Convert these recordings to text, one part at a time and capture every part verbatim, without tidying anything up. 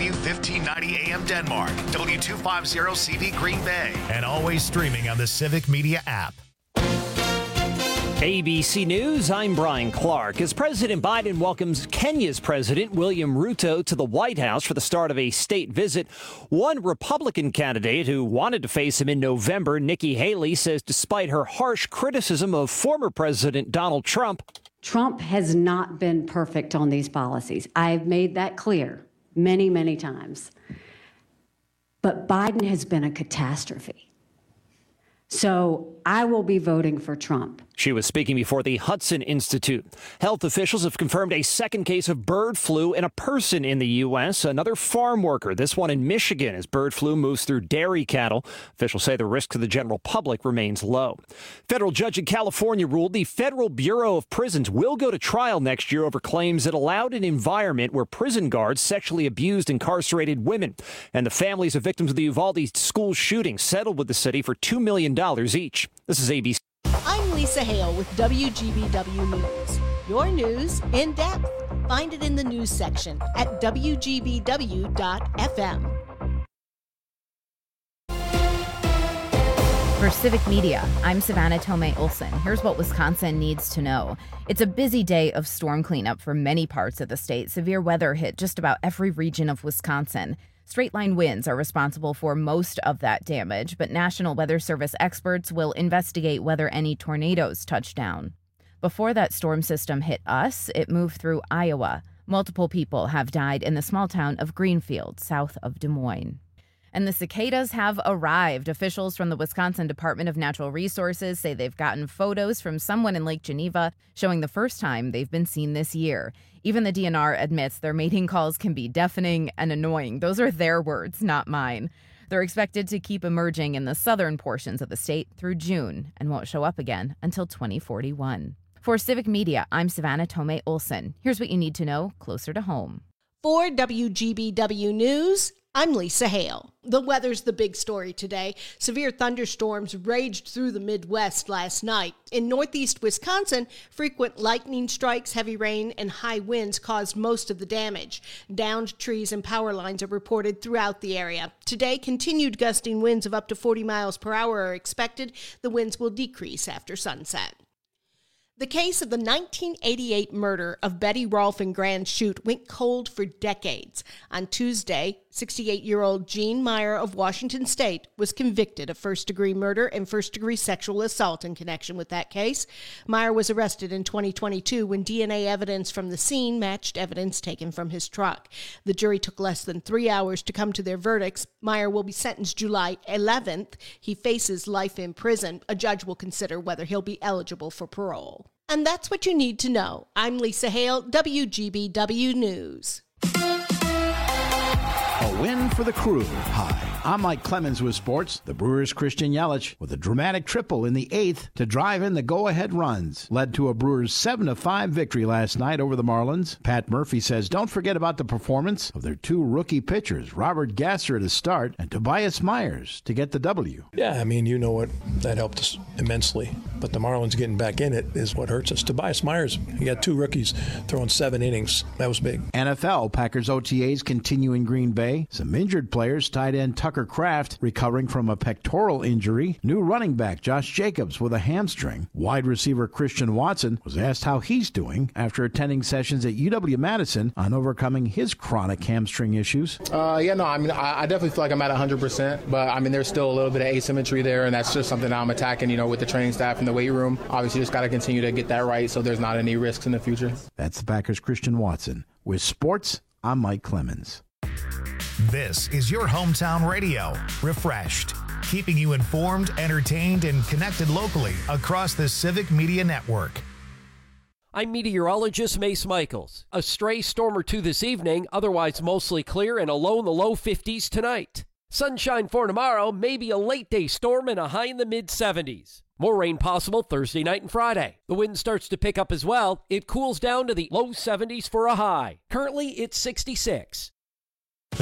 W fifteen ninety A M Denmark, W two fifty C V Green Bay, and always streaming on the Civic Media app. A B C News, I'm Brian Clark. As President Biden welcomes Kenya's President William Ruto to the White House for the start of a state visit, one Republican candidate who wanted to face him in November, Nikki Haley, says despite her harsh criticism of former President Donald Trump, Trump has not been perfect on these policies. I've made that clear many, many times. But Biden has been a catastrophe. So I will be voting for Trump. She was speaking before the Hudson Institute. Health officials have confirmed a second case of bird flu in a person in the U S, another farm worker, this one in Michigan, as bird flu moves through dairy cattle. Officials say the risk to the general public remains low. Federal judge in California ruled the Federal Bureau of Prisons will go to trial next year over claims it allowed an environment where prison guards sexually abused incarcerated women. And the families of victims of the Uvalde school shooting settled with the city for two million dollars each. This is A B C. I'm Lisa Hale with W G B W News. Your news in depth. Find it in the news section at W G B W dot F M. For Civic Media, I'm Savannah Tomei Olson. Here's what Wisconsin needs to know. It's a busy day of storm cleanup for many parts of the state. Severe weather hit just about every region of Wisconsin. Straight-line winds are responsible for most of that damage, but National Weather Service experts will investigate whether any tornadoes touch down. Before that storm system hit us, it moved through Iowa. Multiple people have died in the small town of Greenfield, south of Des Moines. And the cicadas have arrived. Officials from the Wisconsin Department of Natural Resources say they've gotten photos from someone in Lake Geneva showing the first time they've been seen this year. Even the D N R admits their mating calls can be deafening and annoying. Those are their words, not mine. They're expected to keep emerging in the southern portions of the state through June and won't show up again until twenty forty-one. For Civic Media, I'm Savannah Tomei Olson. Here's what you need to know closer to home. For W G B W News, I'm Lisa Hale. The weather's the big story today. Severe thunderstorms raged through the Midwest last night. In northeast Wisconsin, frequent lightning strikes, heavy rain, and high winds caused most of the damage. Downed trees and power lines are reported throughout the area. Today, continued gusting winds of up to forty miles per hour are expected. The winds will decrease after sunset. The case of the nineteen eighty-eight murder of Betty Rolfe and Grand Chute went cold for decades. On Tuesday, sixty-eight-year-old Jean Meyer of Washington State was convicted of first-degree murder and first-degree sexual assault in connection with that case. Meyer was arrested in twenty twenty-two when D N A evidence from the scene matched evidence taken from his truck. The jury took less than three hours to come to their verdicts. Meyer will be sentenced July eleventh. He faces life in prison. A judge will consider whether he'll be eligible for parole. And that's what you need to know. I'm Lisa Hale, W G B W News. A win for the Crew. Hi, I'm Mike Clemens with sports. The Brewers' Christian Yelich with a dramatic triple in the eighth to drive in the go-ahead runs led to a Brewers seven to five victory last night over the Marlins. Pat Murphy says don't forget about the performance of their two rookie pitchers, Robert Gasser to start and Tobias Myers to get the W. Yeah, I mean, you know what, that helped us immensely. But the Marlins getting back in it is what hurts us. Tobias Myers, he got two rookies throwing seven innings. That was big. N F L, Packers O T As continue in Green Bay. Some injured players, tight end Tucker Kraft recovering from a pectoral injury. New running back Josh Jacobs with a hamstring. Wide receiver Christian Watson was asked how he's doing after attending sessions at U W-Madison on overcoming his chronic hamstring issues. Uh, yeah, no, I mean, I, I definitely feel like I'm at one hundred percent, but I mean, there's still a little bit of asymmetry there, and that's just something that I'm attacking, you know, with the training staff in the weight room. Obviously, just got to continue to get that right so there's not any risks in the future. That's the Packers' Christian Watson. With sports, I'm Mike Clemens. This is your hometown radio, Refreshed, keeping you informed, entertained, and connected locally across the Civic Media Network. I'm meteorologist Mace Michaels. A stray storm or two this evening, otherwise mostly clear and a low in the low fifties tonight. Sunshine for tomorrow, maybe a late day storm and a high in the mid seventies. More rain possible Thursday night and Friday. The wind starts to pick up as well. It cools down to the low seventies for a high. Currently, it's sixty-six. The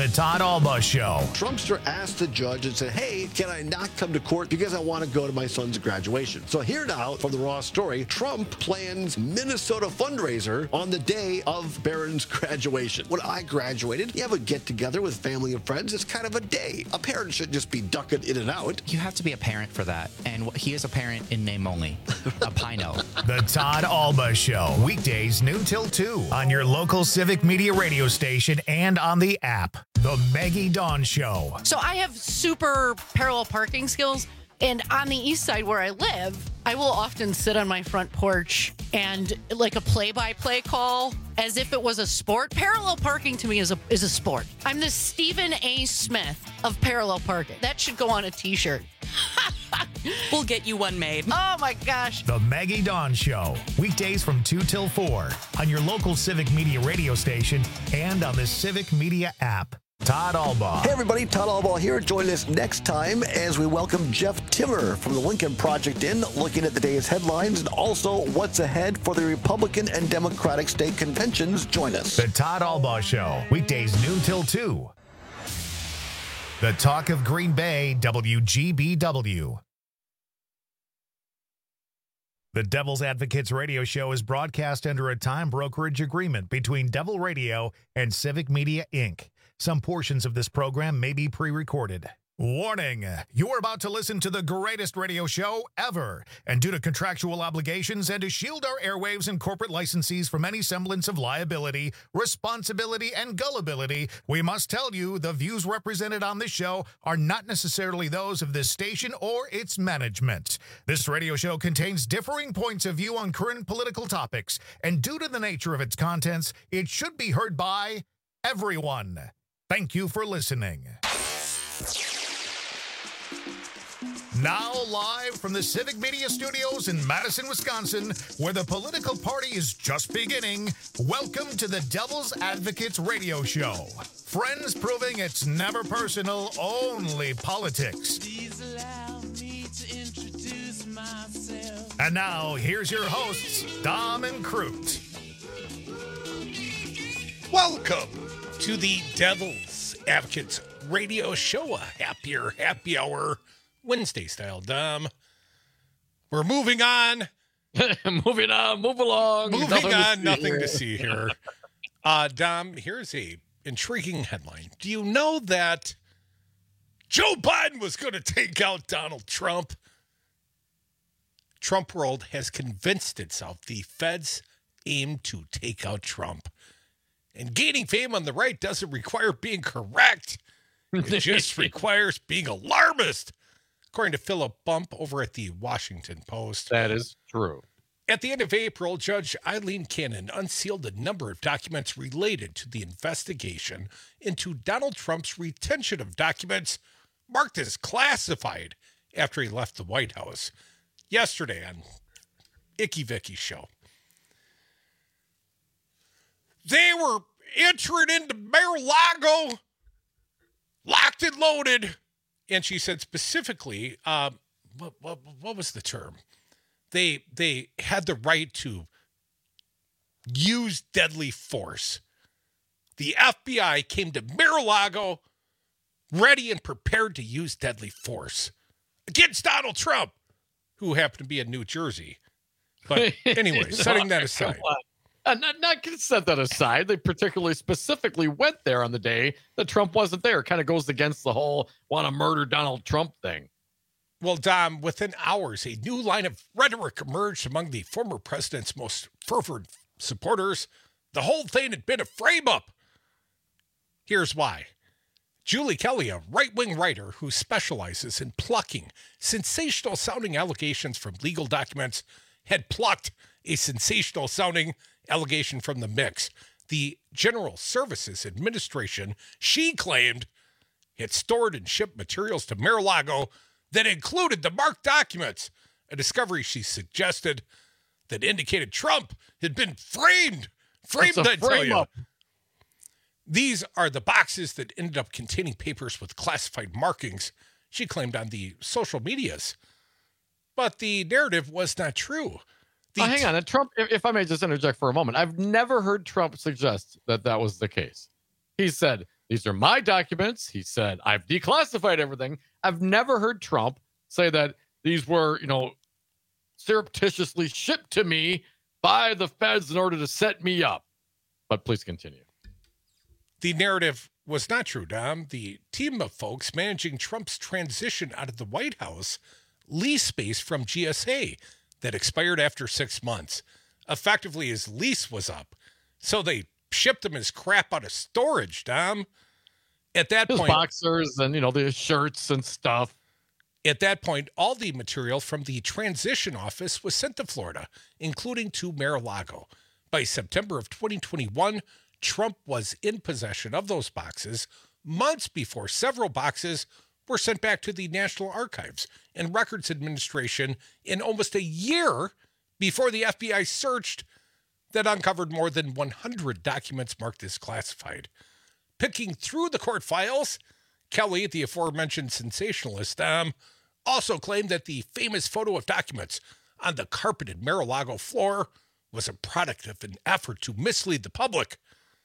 The Todd Alba Show. Trumpster asked the judge and said, hey, can I not come to court because I want to go to my son's graduation? So here now from the Raw story, Trump plans Minnesota fundraiser on the day of Barron's graduation. When I graduated, you have a get-together with family and friends. It's kind of a day. A parent should just be ducking in and out. You have to be a parent for that. And he is a parent in name only. A Pino. The Todd Alba Show. Weekdays noon till two on your local Civic Media radio station and on the app. The Maggie Dawn Show. So I have super parallel parking skills. And on the east side where I live, I will often sit on my front porch and like a play-by-play call as if it was a sport. Parallel parking to me is a is a sport. I'm the Stephen A. Smith of parallel parking. That should go on a t-shirt. We'll get you one made. Oh my gosh. The Maggie Dawn Show. Weekdays from two till four on your local Civic Media radio station and on the Civic Media app. Todd Alba. Hey everybody, Todd Alba here. Join us next time as we welcome Jeff Timmer from the Lincoln Project in, looking at the day's headlines and also what's ahead for the Republican and Democratic state conventions. Join us. The Todd Alba Show. Weekdays noon till two. The Talk of Green Bay, W G B W. The Devil's Advocates radio show is broadcast under a time brokerage agreement between Devil Radio and Civic Media, Incorporated. Some portions of this program may be pre-recorded. Warning, you are about to listen to the greatest radio show ever. And due to contractual obligations and to shield our airwaves and corporate licensees from any semblance of liability, responsibility, and gullibility, we must tell you the views represented on this show are not necessarily those of this station or its management. This radio show contains differing points of view on current political topics, and due to the nature of its contents, it should be heard by everyone. Thank you for listening. Now live from the Civic Media Studios in Madison, Wisconsin, where the political party is just beginning, welcome to the Devil's Advocates radio show. Friends proving it's never personal, only politics. Please allow me to introduce myself. And now, here's your hosts, Dom and Crute. Welcome to the Devil's Advocates radio show, a happier happy hour Wednesday style, Dom. We're moving on. moving on, move along. Moving nothing on, to nothing to see here. Uh, Dom, here's a intriguing headline. Do you know that Joe Biden was going to take out Donald Trump? Trump World has convinced itself the feds aim to take out Trump. And gaining fame on the right doesn't require being correct. It just requires being alarmist, according to Philip Bump over at the Washington Post. That is true. At the end of April, Judge Eileen Cannon unsealed a number of documents related to the investigation into Donald Trump's retention of documents marked as classified after he left the White House yesterday on Icky Vicky's show. They were entering into Mar-a-Lago, locked and loaded. And she said specifically, uh, what, what, what was the term? They they had the right to use deadly force. The F B I came to Mar-a-Lago ready and prepared to use deadly force against Donald Trump, who happened to be in New Jersey. But anyway, setting that aside. Uh, not, not to set that aside. They particularly specifically went there on the day that Trump wasn't there. Kind of goes against the whole want to murder Donald Trump thing. Well, Dom, within hours, a new line of rhetoric emerged among the former president's most fervent supporters. The whole thing had been a frame-up. Here's why. Julie Kelly, a right-wing writer who specializes in plucking sensational-sounding allegations from legal documents, had plucked a sensational-sounding allegation from the mix. The General Services Administration, she claimed, had stored and shipped materials to Mar-a-Lago that included the marked documents, a discovery she suggested that indicated Trump had been framed. Framed, I tell you. Up. These are the boxes that ended up containing papers with classified markings, she claimed on the social medias. But the narrative was not true. Oh, hang on. And Trump, if I may just interject for a moment, I've never heard Trump suggest that that was the case. He said, These are my documents. He said, I've declassified everything. I've never heard Trump say that these were, you know, surreptitiously shipped to me by the feds in order to set me up. But please continue. The narrative was not true, Dom. The team of folks managing Trump's transition out of the White House leased space from G S A that expired after six months. Effectively, his lease was up. So they shipped him his crap out of storage, Dom. At that his point, boxers and, you know, the shirts and stuff. At that point, all the material from the transition office was sent to Florida, including to Mar-a-Lago. By September of twenty twenty-one, Trump was in possession of those boxes months before several boxes were sent back to the National Archives and Records Administration in almost a year before the F B I searched that uncovered more than one hundred documents marked as classified. Picking through the court files, Kelly, the aforementioned sensationalist, um, also claimed that the famous photo of documents on the carpeted Mar-a-Lago floor was a product of an effort to mislead the public.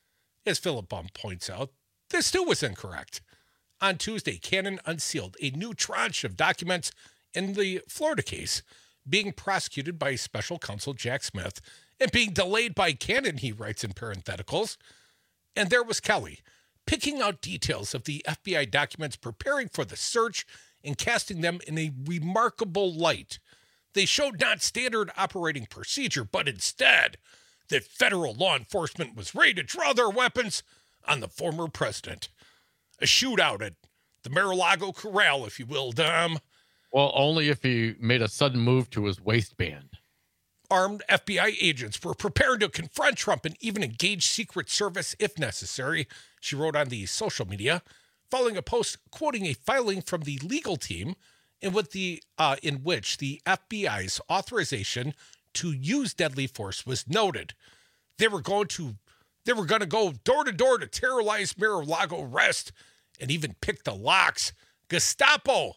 As Philip Baum points out, this too was incorrect. On Tuesday, Cannon unsealed a new tranche of documents in the Florida case, being prosecuted by special counsel Jack Smith and being delayed by Cannon, he writes in parentheticals. And there was Kelly, picking out details of the F B I documents, preparing for the search, and casting them in a remarkable light. They showed not standard operating procedure, but instead that federal law enforcement was ready to draw their weapons on the former president. A shootout at the Mar-a-Lago Corral, if you will, Dom. Well, only if he made a sudden move to his waistband. Armed F B I agents were prepared to confront Trump and even engage Secret Service if necessary, she wrote on the social media, following a post quoting a filing from the legal team in, with the, uh, in which the F B I's authorization to use deadly force was noted. They were going to they were going to go door to door to terrorize Mar-a-Lago Rest and even pick the locks. Gestapo.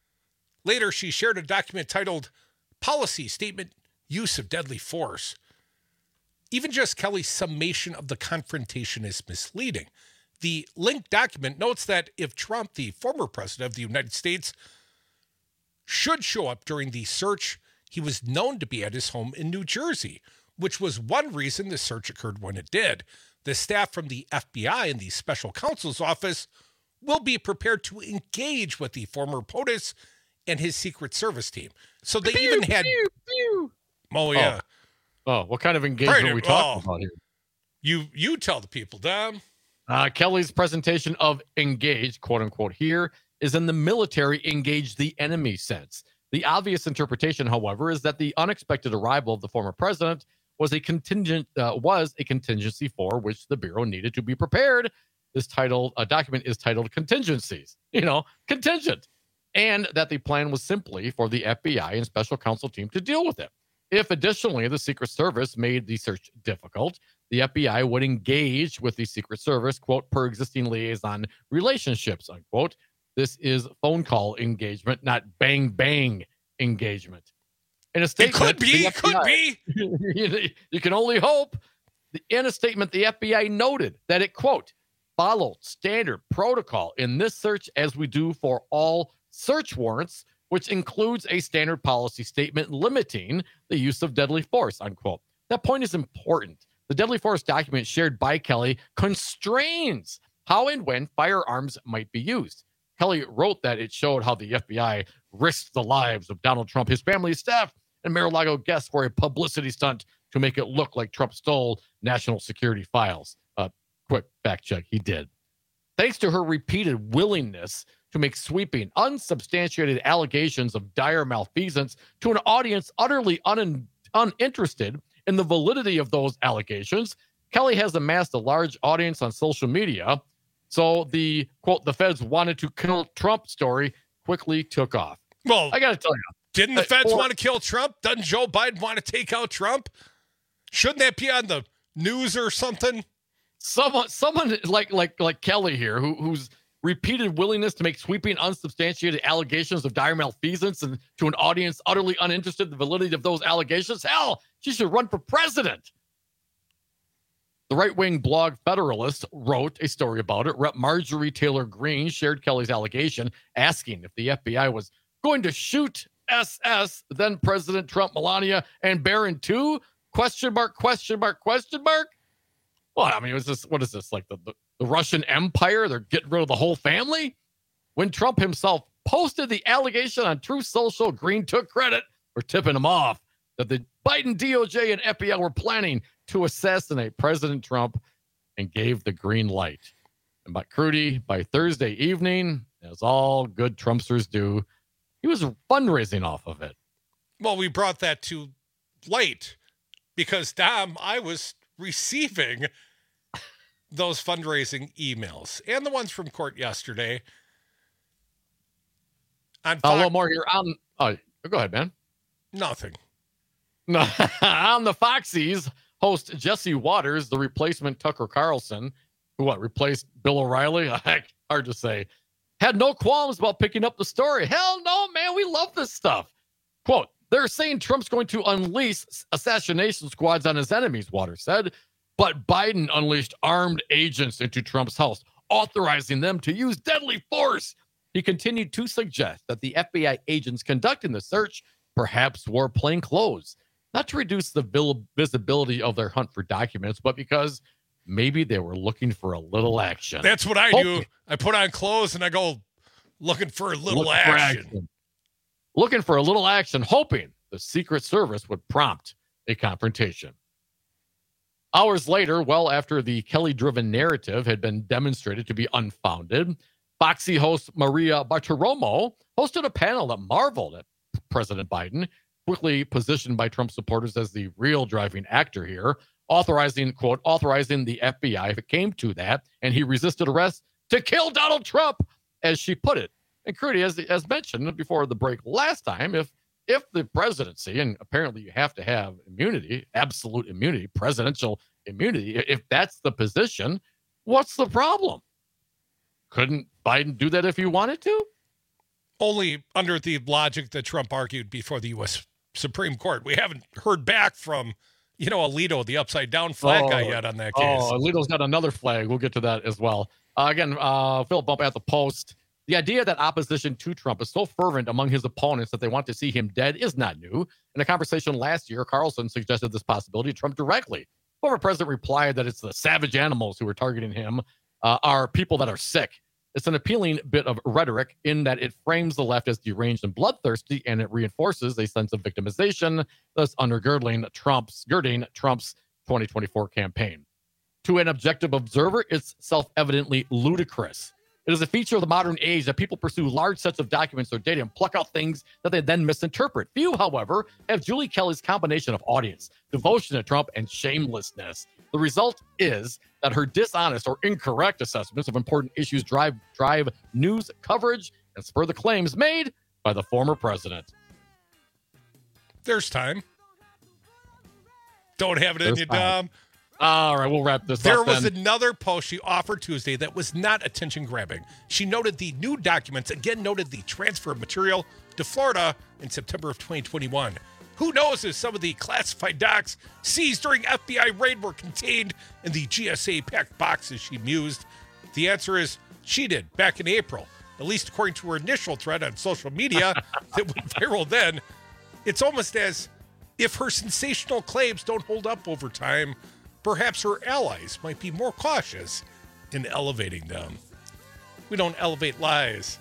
Later, she shared a document titled Policy Statement, Use of Deadly Force. Even just Kelly's summation of the confrontation is misleading. The linked document notes that if Trump, the former president of the United States, should show up during the search, he was known to be at his home in New Jersey, which was one reason the search occurred when it did. The staff from the F B I and the special counsel's office will be prepared to engage with the former POTUS and his Secret Service team. So they pew, even had... Pew, pew. Oh, yeah. Oh. oh, what kind of engagement right, are we talking oh. about here? You, you tell the people, Dom. Uh, Kelly's presentation of engage, quote unquote, here is in the military engage the enemy sense. The obvious interpretation, however, is that the unexpected arrival of the former president was a contingent uh, was a contingency for which the Bureau needed to be prepared. This title uh, document is titled Contingencies, you know, contingent, and that the plan was simply for the F B I and special counsel team to deal with it. If additionally the Secret Service made the search difficult, the F B I would engage with the Secret Service, quote, per existing liaison relationships, unquote. This is phone call engagement, not bang bang engagement. In a statement, it could be, it could be. you, you can only hope. In a statement, the F B I noted that it, quote, followed standard protocol in this search as we do for all search warrants, which includes a standard policy statement limiting the use of deadly force, unquote. That point is important. The deadly force document shared by Kelly constrains how and when firearms might be used. Kelly wrote that it showed how the F B I risked the lives of Donald Trump, his family, staff, and Mar-a-Lago guests for a publicity stunt to make it look like Trump stole national security files. Uh, quick fact check, he did. Thanks to her repeated willingness to make sweeping, unsubstantiated allegations of dire malfeasance to an audience utterly un- uninterested in the validity of those allegations, Kelly has amassed a large audience on social media. So the, quote, the feds wanted to kill Trump story quickly took off. Well, I got to tell you. Didn't the uh, feds or, want to kill Trump? Doesn't Joe Biden want to take out Trump? Shouldn't that be on the news or something? Someone, someone like like like Kelly here, who who's repeated willingness to make sweeping, unsubstantiated allegations of dire malfeasance and to an audience utterly uninterested in the validity of those allegations. Hell, she should run for president. The right-wing blog Federalist wrote a story about it. Rep Marjorie Taylor Greene shared Kelly's allegation, asking if the F B I was going to shoot S S, then President Trump, Melania, and Barron too? Question mark, question mark, question mark? Well, I mean, was this, what is this, like the, the, the Russian Empire? They're getting rid of the whole family? When Trump himself posted the allegation on Truth Social, Greene took credit for tipping him off that the Biden D O J and F B I were planning to assassinate President Trump and gave the green light. And by Crudy, by Thursday evening, as all good Trumpsters do, he was fundraising off of it. Well, we brought that to light because, Dom, I was receiving those fundraising emails and the ones from court yesterday. On Fox- a little more here. On, oh, go ahead, man. Nothing. No, on the Foxies, host Jesse Waters, the replacement Tucker Carlson, who what replaced Bill O'Reilly? Heck, hard to say. Had no qualms about picking up the story. Hell no, man. We love this stuff. Quote, they're saying Trump's going to unleash assassination squads on his enemies, Waters said. But Biden unleashed armed agents into Trump's house, authorizing them to use deadly force. He continued to suggest that the F B I agents conducting the search perhaps wore plain clothes, not to reduce the visibility of their hunt for documents, but because maybe they were looking for a little action. That's what I Hoping. do. I put on clothes and I go looking for a little Look for action. action. Looking for a little action, hoping the Secret Service would prompt a confrontation. Hours later, well after the Kelly-driven narrative had been demonstrated to be unfounded, Foxy host Maria Bartiromo hosted a panel that marveled at President Biden, quickly positioned by Trump supporters as the real driving actor here, authorizing, quote, authorizing the F B I, if it came to that, and he resisted arrest, to kill Donald Trump, as she put it. And Crudy, as, as mentioned before the break last time, if if the presidency, and apparently you have to have immunity, absolute immunity, presidential immunity, if that's the position, what's the problem? Couldn't Biden do that if he wanted to? Only under the logic that Trump argued before the U S Supreme Court. We haven't heard back from, you know, Alito, the upside down flag oh, guy yet on that case. Oh, Alito's got another flag. We'll get to that as well. Uh, again, uh, Philip Bump at the Post. The idea that opposition to Trump is so fervent among his opponents that they want to see him dead is not new. In a conversation last year, Carlson suggested this possibility to Trump directly. Former president replied that it's the savage animals who are targeting him uh, are people that are sick. It's an appealing bit of rhetoric in that it frames the left as deranged and bloodthirsty, and it reinforces a sense of victimization, thus undergirding Trump's, girding Trump's twenty twenty-four campaign. To an objective observer, it's self-evidently ludicrous. It is a feature of the modern age that people pursue large sets of documents or data and pluck out things that they then misinterpret. Few, however, have Julie Kelly's combination of audience, devotion to Trump, and shamelessness. The result is that her dishonest or incorrect assessments of important issues drive drive news coverage and spur the claims made by the former president. There's time. Don't have it There's in you, time. Dom. All right, we'll wrap this There up was then. another post she offered Tuesday that was not attention-grabbing. She noted the new documents, again noted the transfer of material to Florida in September of twenty twenty-one. Who knows if some of the classified docs seized during F B I raid were contained in the G S A-packed boxes, she mused. The answer is she did, back in April, at least according to her initial thread on social media that went viral then. It's almost as if her sensational claims don't hold up over time. Perhaps her allies might be more cautious in elevating them. We don't elevate lies.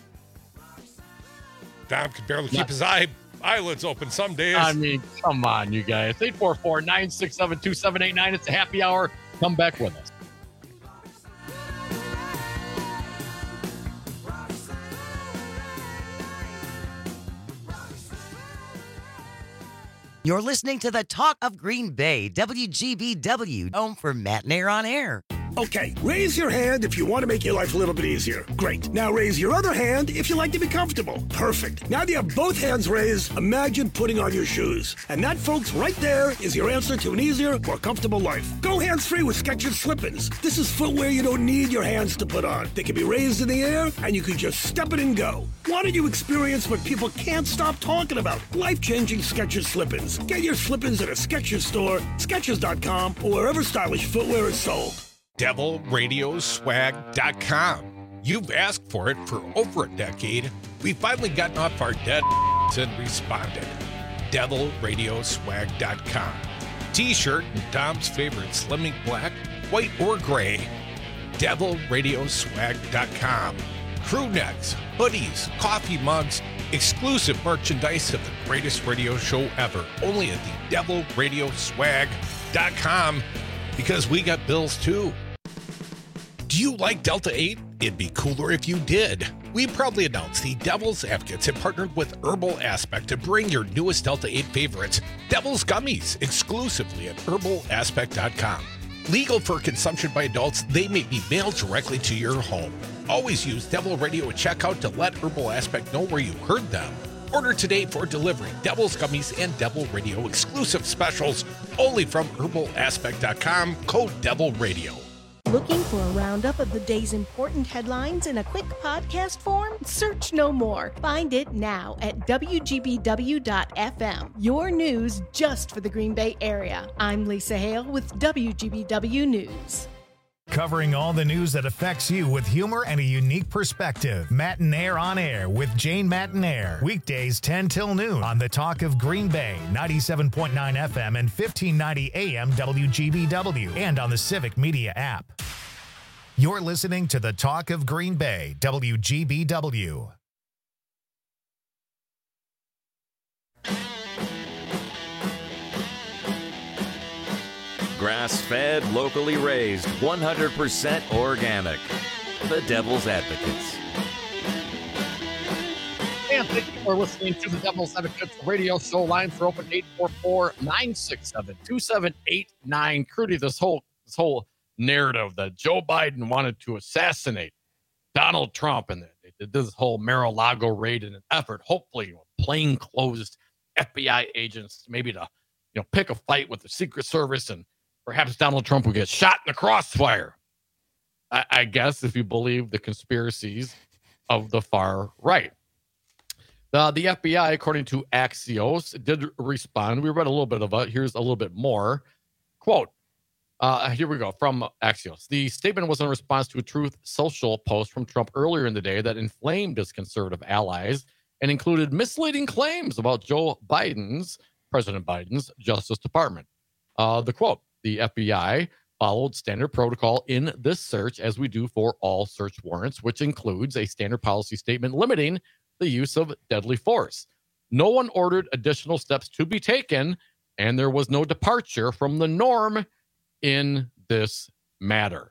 Dom can barely keep his eye eyelids open some days. I mean, come on, you guys. eight four four, nine six seven, two seven eight nine. It's a happy hour. Come back with us. You're listening to the Talk of Green Bay, W G B W, home for Matt and Air on Air. Okay, raise your hand if you want to make your life a little bit easier. Great. Now raise your other hand if you like to be comfortable. Perfect. Now that you have both hands raised, imagine putting on your shoes. And that, folks, right there is your answer to an easier, more comfortable life. Go hands-free with Skechers Slip-ins. This is footwear you don't need your hands to put on. They can be raised in the air, and you can just step it and go. Why don't you experience what people can't stop talking about? Life-changing Skechers Slip-ins. Get your Slip-ins at a Skechers store, Skechers dot com, or wherever stylish footwear is sold. devil radio swag dot com. You've asked for it for over a decade. We've finally gotten off our dead and responded. devil radio swag dot com. T-shirt and Dom's favorite slimming black, white, or gray. devil radio swag dot com. Crew necks, hoodies, coffee mugs, exclusive merchandise of the greatest radio show ever. Only at the devil radio swag dot com, because we got bills too. Do you like Delta eight? It'd be cooler if you did. We proudly announce the Devil's Advocates have partnered with Herbal Aspect to bring your newest Delta eight favorites, Devil's Gummies, exclusively at herbal aspect dot com. Legal for consumption by adults, they may be mailed directly to your home. Always use Devil Radio at checkout to let Herbal Aspect know where you heard them. Order today for delivery. Devil's Gummies and Devil Radio exclusive specials only from herbal aspect dot com, code Devil Radio. Looking for a roundup of the day's important headlines in a quick podcast form? Search no more. Find it now at W G B W dot F M. Your news just for the Green Bay area. I'm Lisa Hale with W G B W News. Covering all the news that affects you with humor and a unique perspective. Matinaire on Air with Jane Matinaire. Weekdays ten till noon on the Talk of Green Bay, ninety-seven point nine F M and fifteen ninety A M W G B W, and on the Civic Media app. You're listening to the Talk of Green Bay, W G B W. Grass-fed, locally raised, one hundred percent organic. The Devil's Advocates. And thank you for listening to the Devil's Advocates radio show. Lines are open eight four four, nine six seven, two seven eight nine. Crudy, this whole this whole narrative that Joe Biden wanted to assassinate Donald Trump, and they did this whole Mar-a-Lago raid in an effort, hopefully plainclothes F B I agents, maybe to you know pick a fight with the Secret Service, and perhaps Donald Trump will get shot in the crossfire. I, I guess if you believe the conspiracies of the far right. Uh, the F B I, according to Axios, did respond. We read a little bit of it. Here's a little bit more. Quote, uh, here we go, from Axios. The statement was in response to a Truth Social post from Trump earlier in the day that inflamed his conservative allies and included misleading claims about Joe Biden's, President Biden's, Justice Department. Uh, the quote, the F B I followed standard protocol in this search as we do for all search warrants, which includes a standard policy statement limiting the use of deadly force. No one ordered additional steps to be taken, and there was no departure from the norm in this matter.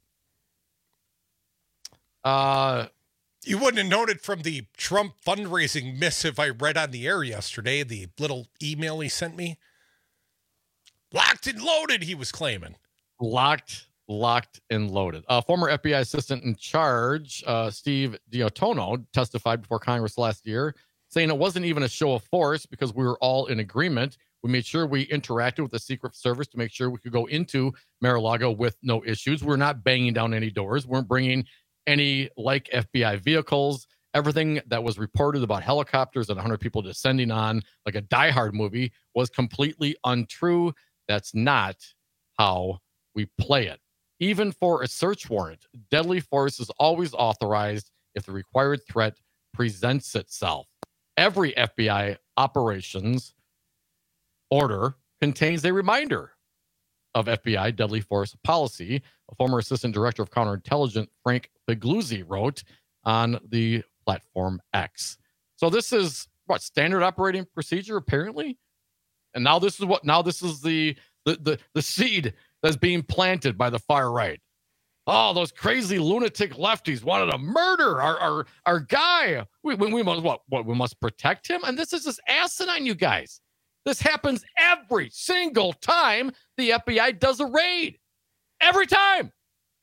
Uh, you wouldn't have noted from the Trump fundraising missive I read on the air yesterday, the little email he sent me. Locked and loaded, he was claiming. Locked, locked and loaded. Uh, former F B I assistant in charge, uh, Steve Diotono, testified before Congress last year, saying it wasn't even a show of force because we were all in agreement. We made sure we interacted with the Secret Service to make sure we could go into Mar-a-Lago with no issues. We're not banging down any doors. We weren't bringing any like F B I vehicles. Everything that was reported about helicopters and one hundred people descending on like a Die Hard movie was completely untrue. That's not how we play it. Even for a search warrant, deadly force is always authorized if the required threat presents itself. Every F B I operations order contains a reminder of F B I deadly force policy. A former assistant director of counterintelligence, Frank Figluzzi, wrote on the platform X. So this is what standard operating procedure, apparently. And now this is what now this is the the the, the seed that's being planted by the far right. Oh, those crazy lunatic lefties wanted to murder our our, our guy. We, we, we must what what we must protect him. And this is just asinine, you guys. This happens every single time the F B I does a raid. Every time.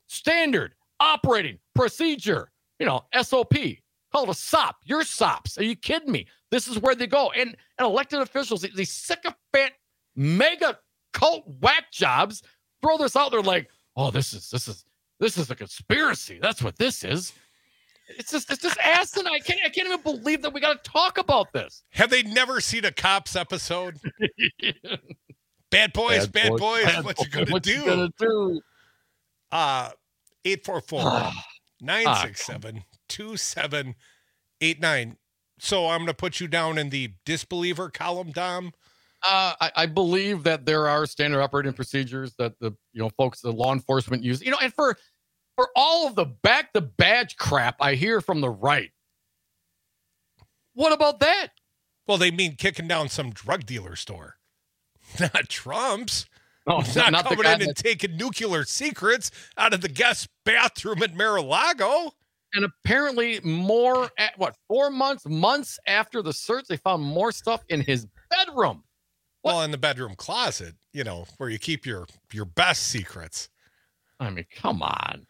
standard operating procedure, you know, S O P. Call it a S O P. Your S O Ps. Are you kidding me? This is where they go. And, and elected officials, these sycophant mega cult whack jobs, throw this out there like, oh, this is this is this is a conspiracy. That's what this is. It's just it's just asinine. I can't I can't even believe that we got to talk about this. Have they never seen a Cops episode? Bad boys, bad, bad boys. boys. Bad what boys. you gonna what do? You gonna do? Uh eight four four, nine six seven, two seven eight nine. So I'm gonna put you down in the disbeliever column, Dom. Uh, I, I believe that there are standard operating procedures that the you know folks, the law enforcement use. You know, and for for all of the back the badge crap I hear from the right, what about that? Well, they mean kicking down some drug dealer store, not Trump's. No, not, not coming the in and taking nuclear secrets out of the guest bathroom at Mar-a-Lago. And apparently, more at what four months months after the search, they found more stuff in his bedroom. What? Well, in the bedroom closet, you know, where you keep your, your best secrets. I mean, come on.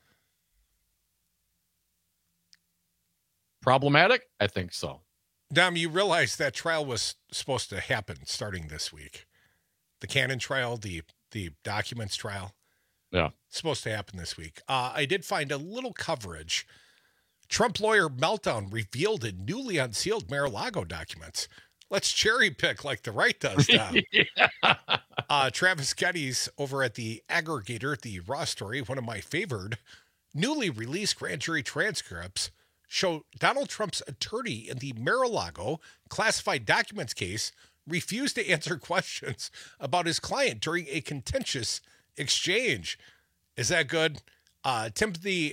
Problematic? I think so. Dom, you realize that trial was supposed to happen starting this week. The Cannon trial, the the documents trial. Yeah. It's supposed to happen this week. Uh, I did find a little coverage. Trump lawyer meltdown revealed in newly unsealed Mar-a-Lago documents. Let's cherry pick like the right does, Dom. yeah. uh, Travis Geddes over at the Aggregator, the Raw Story, one of my favored, newly released grand jury transcripts show Donald Trump's attorney in the Mar-a-Lago classified documents case refused to answer questions about his client during a contentious exchange. Is that good? Uh, Timothy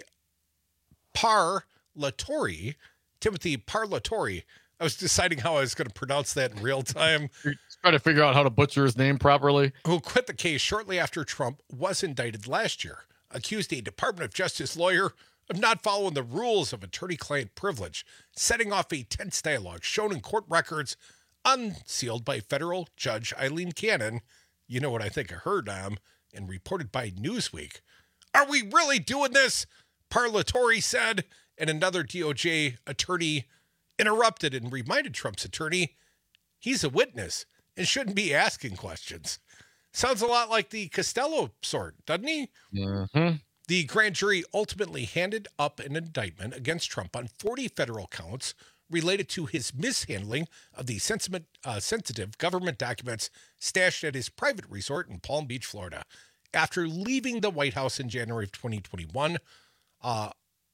Parlatore, Timothy Parlatore, I was deciding how I was going to pronounce that in real time. You're trying to figure out how to butcher his name properly. Who quit the case shortly after Trump was indicted last year, accused a Department of Justice lawyer of not following the rules of attorney-client privilege, setting off a tense dialogue shown in court records unsealed by federal judge Eileen Cannon. You know what I think of her, Dom, and reported by Newsweek. Are we really doing this? Parlatore said, and another D O J attorney interrupted and reminded Trump's attorney he's a witness and shouldn't be asking questions. Sounds a lot like the Costello sort, doesn't he? Mm-hmm. The grand jury ultimately handed up an indictment against Trump on forty federal counts related to his mishandling of the sensitive, uh, sensitive government documents stashed at his private resort in Palm Beach, Florida. After leaving the White House in January of twenty twenty-one, uh,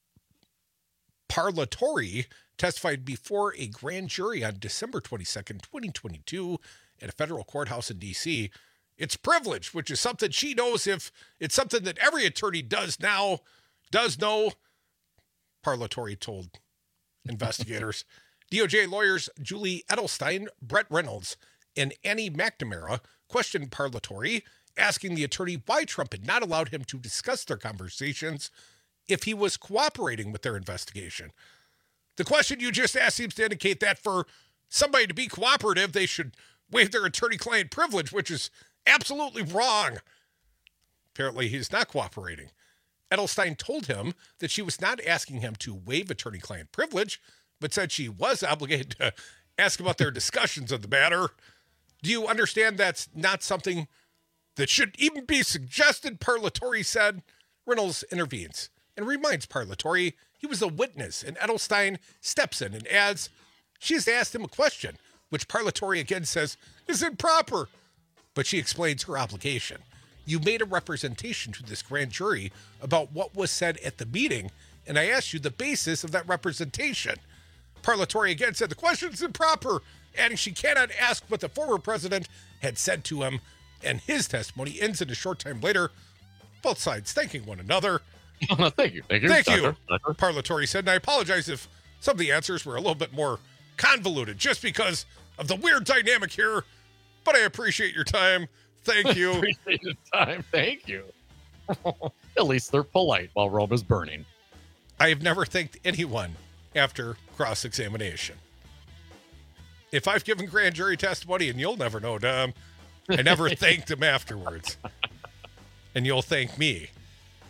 Parlatore testified before a grand jury on December twenty-second, twenty twenty-two at a federal courthouse in D C. It's privilege, which is something she knows if it's something that every attorney does now, does know, Parlatore told investigators. D O J lawyers Julie Edelstein, Brett Reynolds, and Annie McNamara questioned Parlatore, asking the attorney why Trump had not allowed him to discuss their conversations if he was cooperating with their investigation. The question you just asked seems to indicate that for somebody to be cooperative, they should waive their attorney-client privilege, which is absolutely wrong. Apparently, he's not cooperating. Edelstein told him that she was not asking him to waive attorney-client privilege, but said she was obligated to ask about their discussions of the matter. Do you understand that's not something that should even be suggested, Parlatore said? Reynolds intervenes and reminds Parlatore he was a witness, and Edelstein steps in and adds, she has asked him a question, which Parlatore again says is improper. But she explains her obligation. You made a representation to this grand jury about what was said at the meeting, and I asked you the basis of that representation. Parlatore again said the question is improper, adding she cannot ask what the former president had said to him, and his testimony ends in a short time later, both sides thanking one another. Thank you. Thank you. Thank Doctor. you, Doctor. Parlatore said, and I apologize if some of the answers were a little bit more convoluted just because of the weird dynamic here, but I appreciate your time. Thank you. Appreciate your time. Thank you. At least they're polite while Rome is burning. I have never thanked anyone after cross-examination. If I've given grand jury testimony, and you'll never know, Dom, I never thanked him afterwards. And you'll thank me.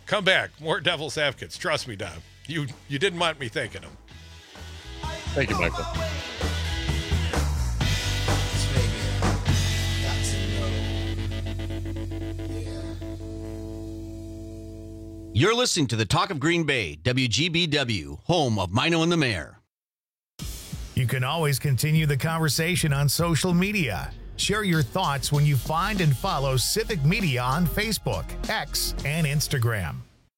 Come back. More Devil's Advocates. Trust me, Dom. You you didn't want me thanking him. Thank you, Michael. You're listening to the Talk of Green Bay, W G B W, home of Mino and the Mayor. You can always continue the conversation on social media. Share your thoughts when you find and follow Civic Media on Facebook, X, and Instagram.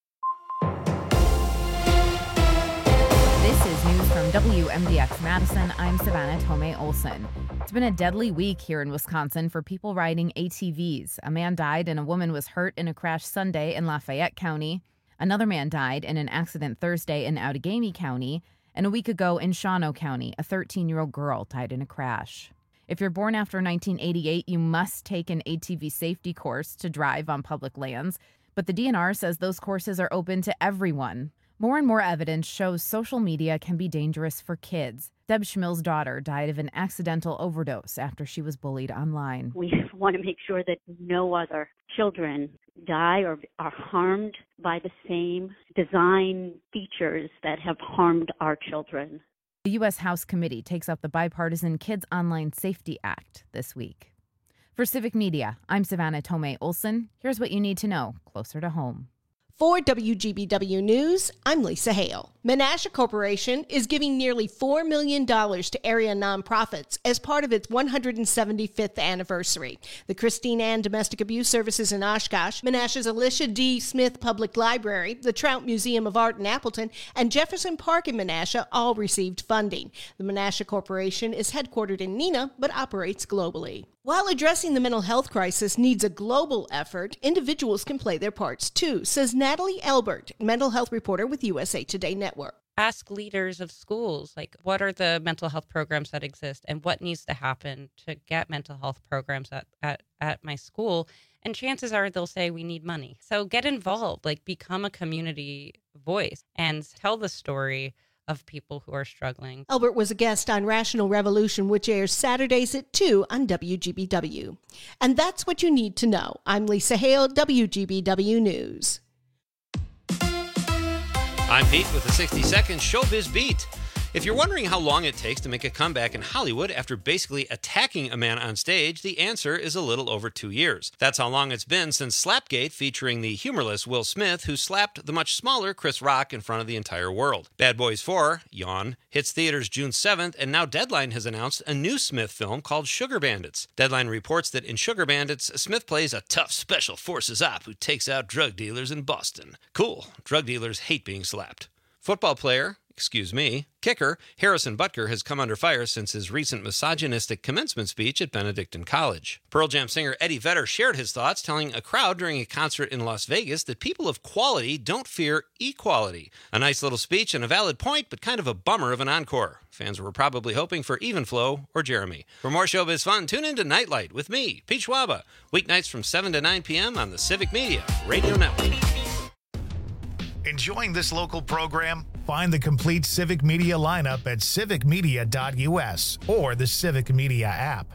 This is news from W M D X Madison. I'm Savannah Tomei Olson. It's been a deadly week here in Wisconsin for people riding A T Vs. A man died and a woman was hurt in a crash Sunday in Lafayette County. Another man died in an accident Thursday in Outagamie County. And a week ago in Shawano County, a thirteen-year-old girl died in a crash. If you're born after nineteen eighty-eight, you must take an A T V safety course to drive on public lands. But the D N R says those courses are open to everyone. More and more evidence shows social media can be dangerous for kids. Deb Schmill's daughter died of an accidental overdose after she was bullied online. We want to make sure that no other children die or are harmed by the same design features that have harmed our children. The U S House Committee takes up the bipartisan Kids Online Safety Act this week. For Civic Media, I'm Savannah Tomei Olson. Here's what you need to know closer to home. For W G B W News, I'm Lisa Hale. Menasha Corporation is giving nearly four million dollars to area nonprofits as part of its one hundred seventy-fifth anniversary. The Christine Ann Domestic Abuse Services in Oshkosh, Menasha's Alicia D. Smith Public Library, the Trout Museum of Art in Appleton, and Jefferson Park in Menasha all received funding. The Menasha Corporation is headquartered in Neenah but operates globally. While addressing the mental health crisis needs a global effort, individuals can play their parts too, says Natalie Elbert, mental health reporter with U S A Today Network. Ask leaders of schools, like, what are the mental health programs that exist and what needs to happen to get mental health programs at, at, at my school? And chances are they'll say we need money. So get involved, like become a community voice and tell the story of people who are struggling. Albert was a guest on Rational Revolution, which airs Saturdays at two on W G B W. And that's what you need to know. I'm Lisa Hale, W G B W News. I'm Pete with the sixty second Showbiz Beat. If you're wondering how long it takes to make a comeback in Hollywood after basically attacking a man on stage, the answer is a little over two years. That's how long it's been since Slapgate, featuring the humorless Will Smith, who slapped the much smaller Chris Rock in front of the entire world. Bad Boys four, yawn, hits theaters June seventh, and now Deadline has announced a new Smith film called Sugar Bandits. Deadline reports that in Sugar Bandits, Smith plays a tough special forces op who takes out drug dealers in Boston. Cool. Drug dealers hate being slapped. Football player, excuse me, kicker, Harrison Butker has come under fire since his recent misogynistic commencement speech at Benedictine College. Pearl Jam singer Eddie Vedder shared his thoughts, telling a crowd during a concert in Las Vegas that people of quality don't fear equality. A nice little speech and a valid point, but kind of a bummer of an encore. Fans were probably hoping for Even Flow or Jeremy. For more showbiz fun, tune in to Nightlight with me, Pete Schwaba, weeknights from seven to nine p.m. on the Civic Media Radio Network. Enjoying this local program? Find the complete Civic Media lineup at civic media dot u s or the Civic Media app.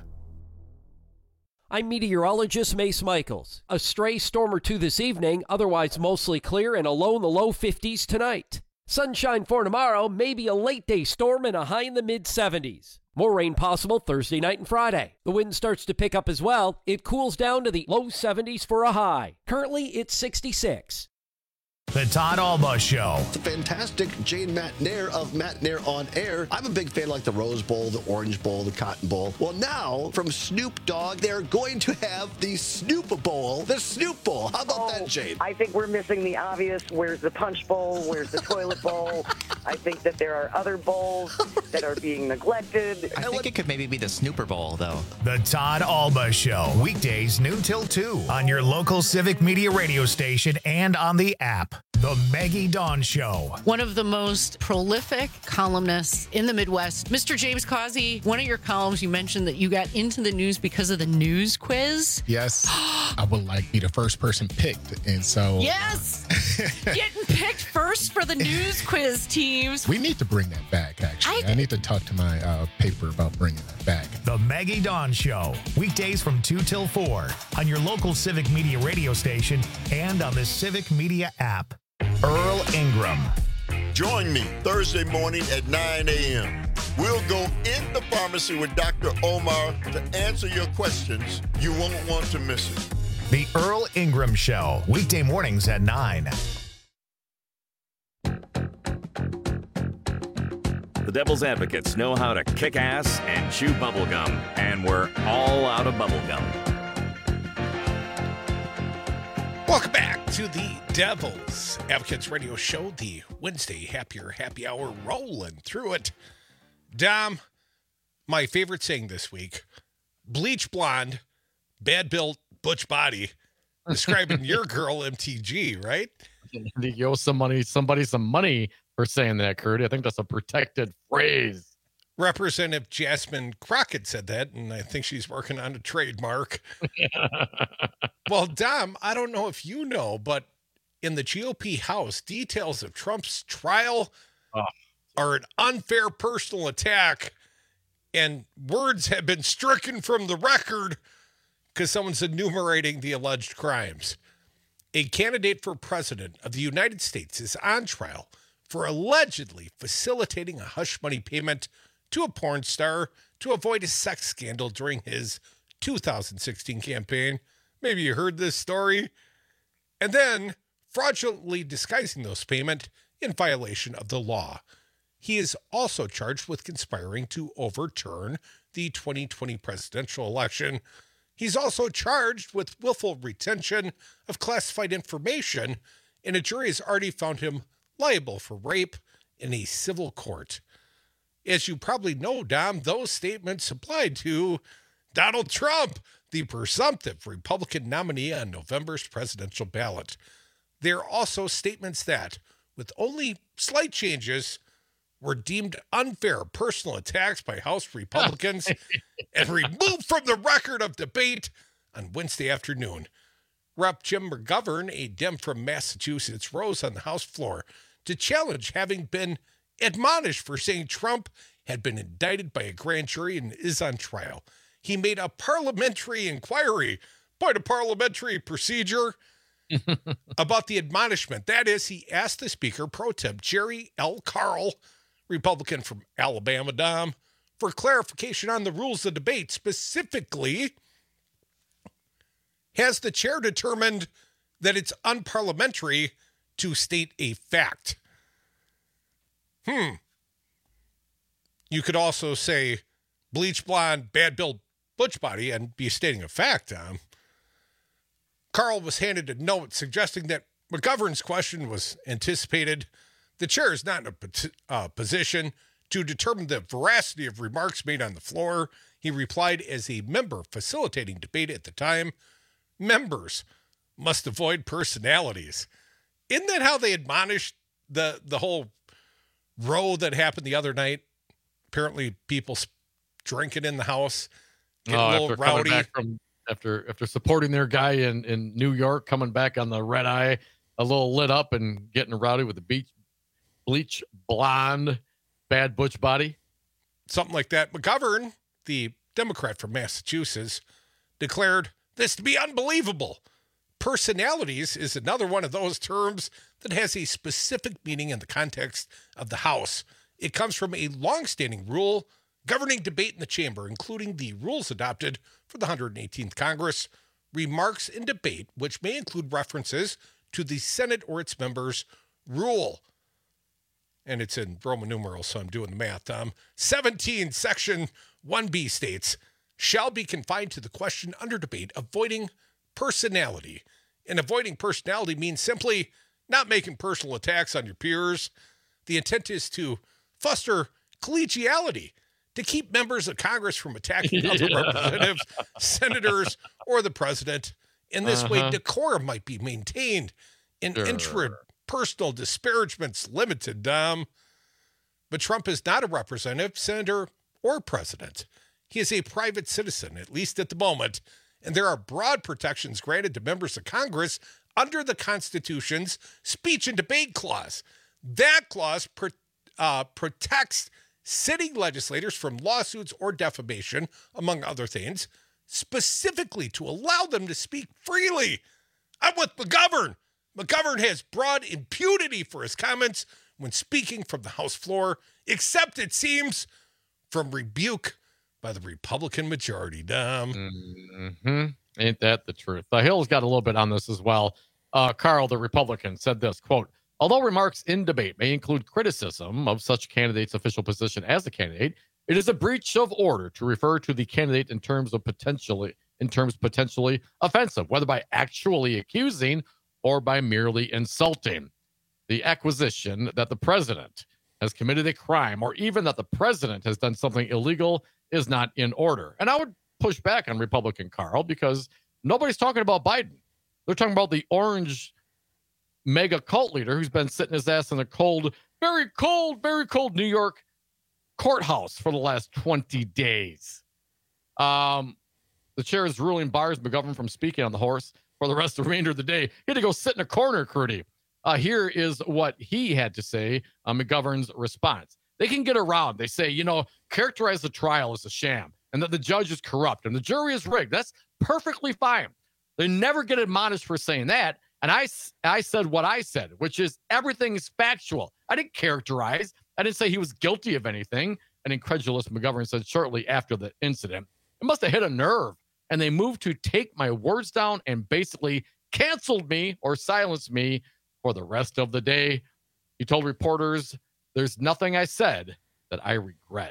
I'm meteorologist Mace Michaels. A stray storm or two this evening, otherwise mostly clear and a low in the low fifties tonight. Sunshine for tomorrow, maybe a late day storm and a high in the mid seventies. More rain possible Thursday night and Friday. The wind starts to pick up as well. It cools down to the low seventies for a high. Currently, it's sixty-six. The Todd Alba Show. It's a fantastic Jane McNair of McNair on Air. I'm a big fan of like the Rose Bowl, the Orange Bowl, the Cotton Bowl. Well, now from Snoop Dogg, they're going to have the Snoop Bowl, the Snoop Bowl. How about oh, that, Jane? I think we're missing the obvious. Where's the Punch Bowl? Where's the Toilet Bowl? I think that there are other bowls that are being neglected. I think it could maybe be the Snooper Bowl, though. The Todd Alba Show. Weekdays noon till two on your local Civic Media radio station and on the app. The Maggie Dawn Show. One of the most prolific columnists in the Midwest, Mister James Causey. One of your columns, you mentioned that you got into the news because of the news quiz. Yes. I would like to be the first person picked. And so. Yes. Getting picked first for the news quiz teams. We need to bring that back, actually. I, I need to talk to my uh, paper about bringing that back. The Maggie Dawn Show, weekdays from two till four on your local Civic Media radio station and on the Civic Media app. Earl Ingram. Join me Thursday morning at nine a.m. We'll go in the pharmacy with Doctor Omar to answer your questions. You won't want to miss it. The Earl Ingram Show, weekday mornings at nine. The Devil's Advocates know how to kick ass and chew bubblegum, and we're all out of bubblegum. Welcome back to the Devil's Advocates Radio Show, the Wednesday Happier Happy Hour, rolling through it. Dom, my favorite saying this week, bleach blonde, bad built, butch body, describing your girl M T G, right? You owe somebody, somebody some money for saying that, Kurt. I think that's a protected phrase. Representative Jasmine Crockett said that, and I think she's working on a trademark. Well, Dom, I don't know if you know, but in the G O P House, details of Trump's trial oh. are an unfair personal attack, and words have been stricken from the record because someone's enumerating the alleged crimes. A candidate for president of the United States is on trial for allegedly facilitating a hush money payment to a porn star to avoid a sex scandal during his two thousand sixteen campaign. Maybe you heard this story. And then fraudulently disguising those payments in violation of the law. He is also charged with conspiring to overturn the twenty twenty presidential election. He's also charged with willful retention of classified information, and a jury has already found him liable for rape in a civil court. As you probably know, Dom, those statements applied to Donald Trump, the presumptive Republican nominee on November's presidential ballot. They're also statements that, with only slight changes, were deemed unfair personal attacks by House Republicans and removed from the record of debate on Wednesday afternoon. Representative Jim McGovern, a Dem from Massachusetts, rose on the House floor to challenge having been admonished for saying Trump had been indicted by a grand jury and is on trial. He made a parliamentary inquiry, part of parliamentary procedure, about the admonishment. That is, he asked the Speaker pro tem, Jerry L. Carl, Republican from Alabama, Dom, for clarification on the rules of debate. Specifically, has the chair determined that it's unparliamentary to state a fact? Hmm. You could also say bleach blonde, bad build, butch body, and be stating a fact, Dom. Carl was handed a note suggesting that McGovern's question was anticipated. The chair is not in a uh, position to determine the veracity of remarks made on the floor. He replied as a member facilitating debate at the time, members must avoid personalities. Isn't that how they admonished the, the whole row that happened the other night? Apparently people drinking in the House, getting oh, a little after rowdy. Back from, after, after supporting their guy in, in New York, coming back on the red eye, a little lit up and getting rowdy with the beach. Bleach blonde, bad butch body. Something like that. McGovern, the Democrat from Massachusetts, declared this to be unbelievable. Personalities is another one of those terms that has a specific meaning in the context of the House. It comes from a longstanding rule governing debate in the chamber, including the rules adopted for the one hundred eighteenth Congress. Remarks in debate, which may include references to the Senate or its members' rule. And it's in Roman numerals, so I'm doing the math, Tom. seventeen, Section one B states, shall be confined to the question under debate, avoiding personality. And avoiding personality means simply not making personal attacks on your peers. The intent is to foster collegiality, to keep members of Congress from attacking other Yeah. representatives, senators, or the president. In this Uh-huh. way, decorum might be maintained and Sure. intrapersonal disparagements limited, Dom. But Trump is not a representative, senator, or president. He is a private citizen, at least at the moment, and there are broad protections granted to members of Congress under the Constitution's speech and debate clause. That clause pro- uh, protects sitting legislators from lawsuits or defamation, among other things, specifically to allow them to speak freely. I'm with McGovern. McGovern has broad impunity for his comments when speaking from the House floor, except, it seems, from rebuke by the Republican majority. Dom. Mm-hmm. Ain't that the truth? The Hill's got a little bit on this as well. Uh, Carl, the Republican, said this, quote, although remarks in debate may include criticism of such candidate's official position as a candidate, it is a breach of order to refer to the candidate in terms of potentially in terms potentially offensive, whether by actually accusing or by merely insulting. The acquisition that the president has committed a crime or even that the president has done something illegal is not in order. And I would push back on Republican Carl because nobody's talking about Biden. They're talking about the orange mega cult leader who's been sitting his ass in a cold, very cold, very cold New York courthouse for the last twenty days. Um, the chair is ruling bars McGovern from speaking on the horse for the rest of the remainder of the day. He had to go sit in a corner, Crudy. Uh, here is what he had to say on McGovern's response. They can get around. They say, you know, characterize the trial as a sham and that the judge is corrupt and the jury is rigged. That's perfectly fine. They never get admonished for saying that. And I, I said what I said, which is everything is factual. I didn't characterize. I didn't say he was guilty of anything. An incredulous McGovern said shortly after the incident, it must have hit a nerve. And they moved to take my words down and basically canceled me or silenced me for the rest of the day. He told reporters, there's nothing I said that I regret.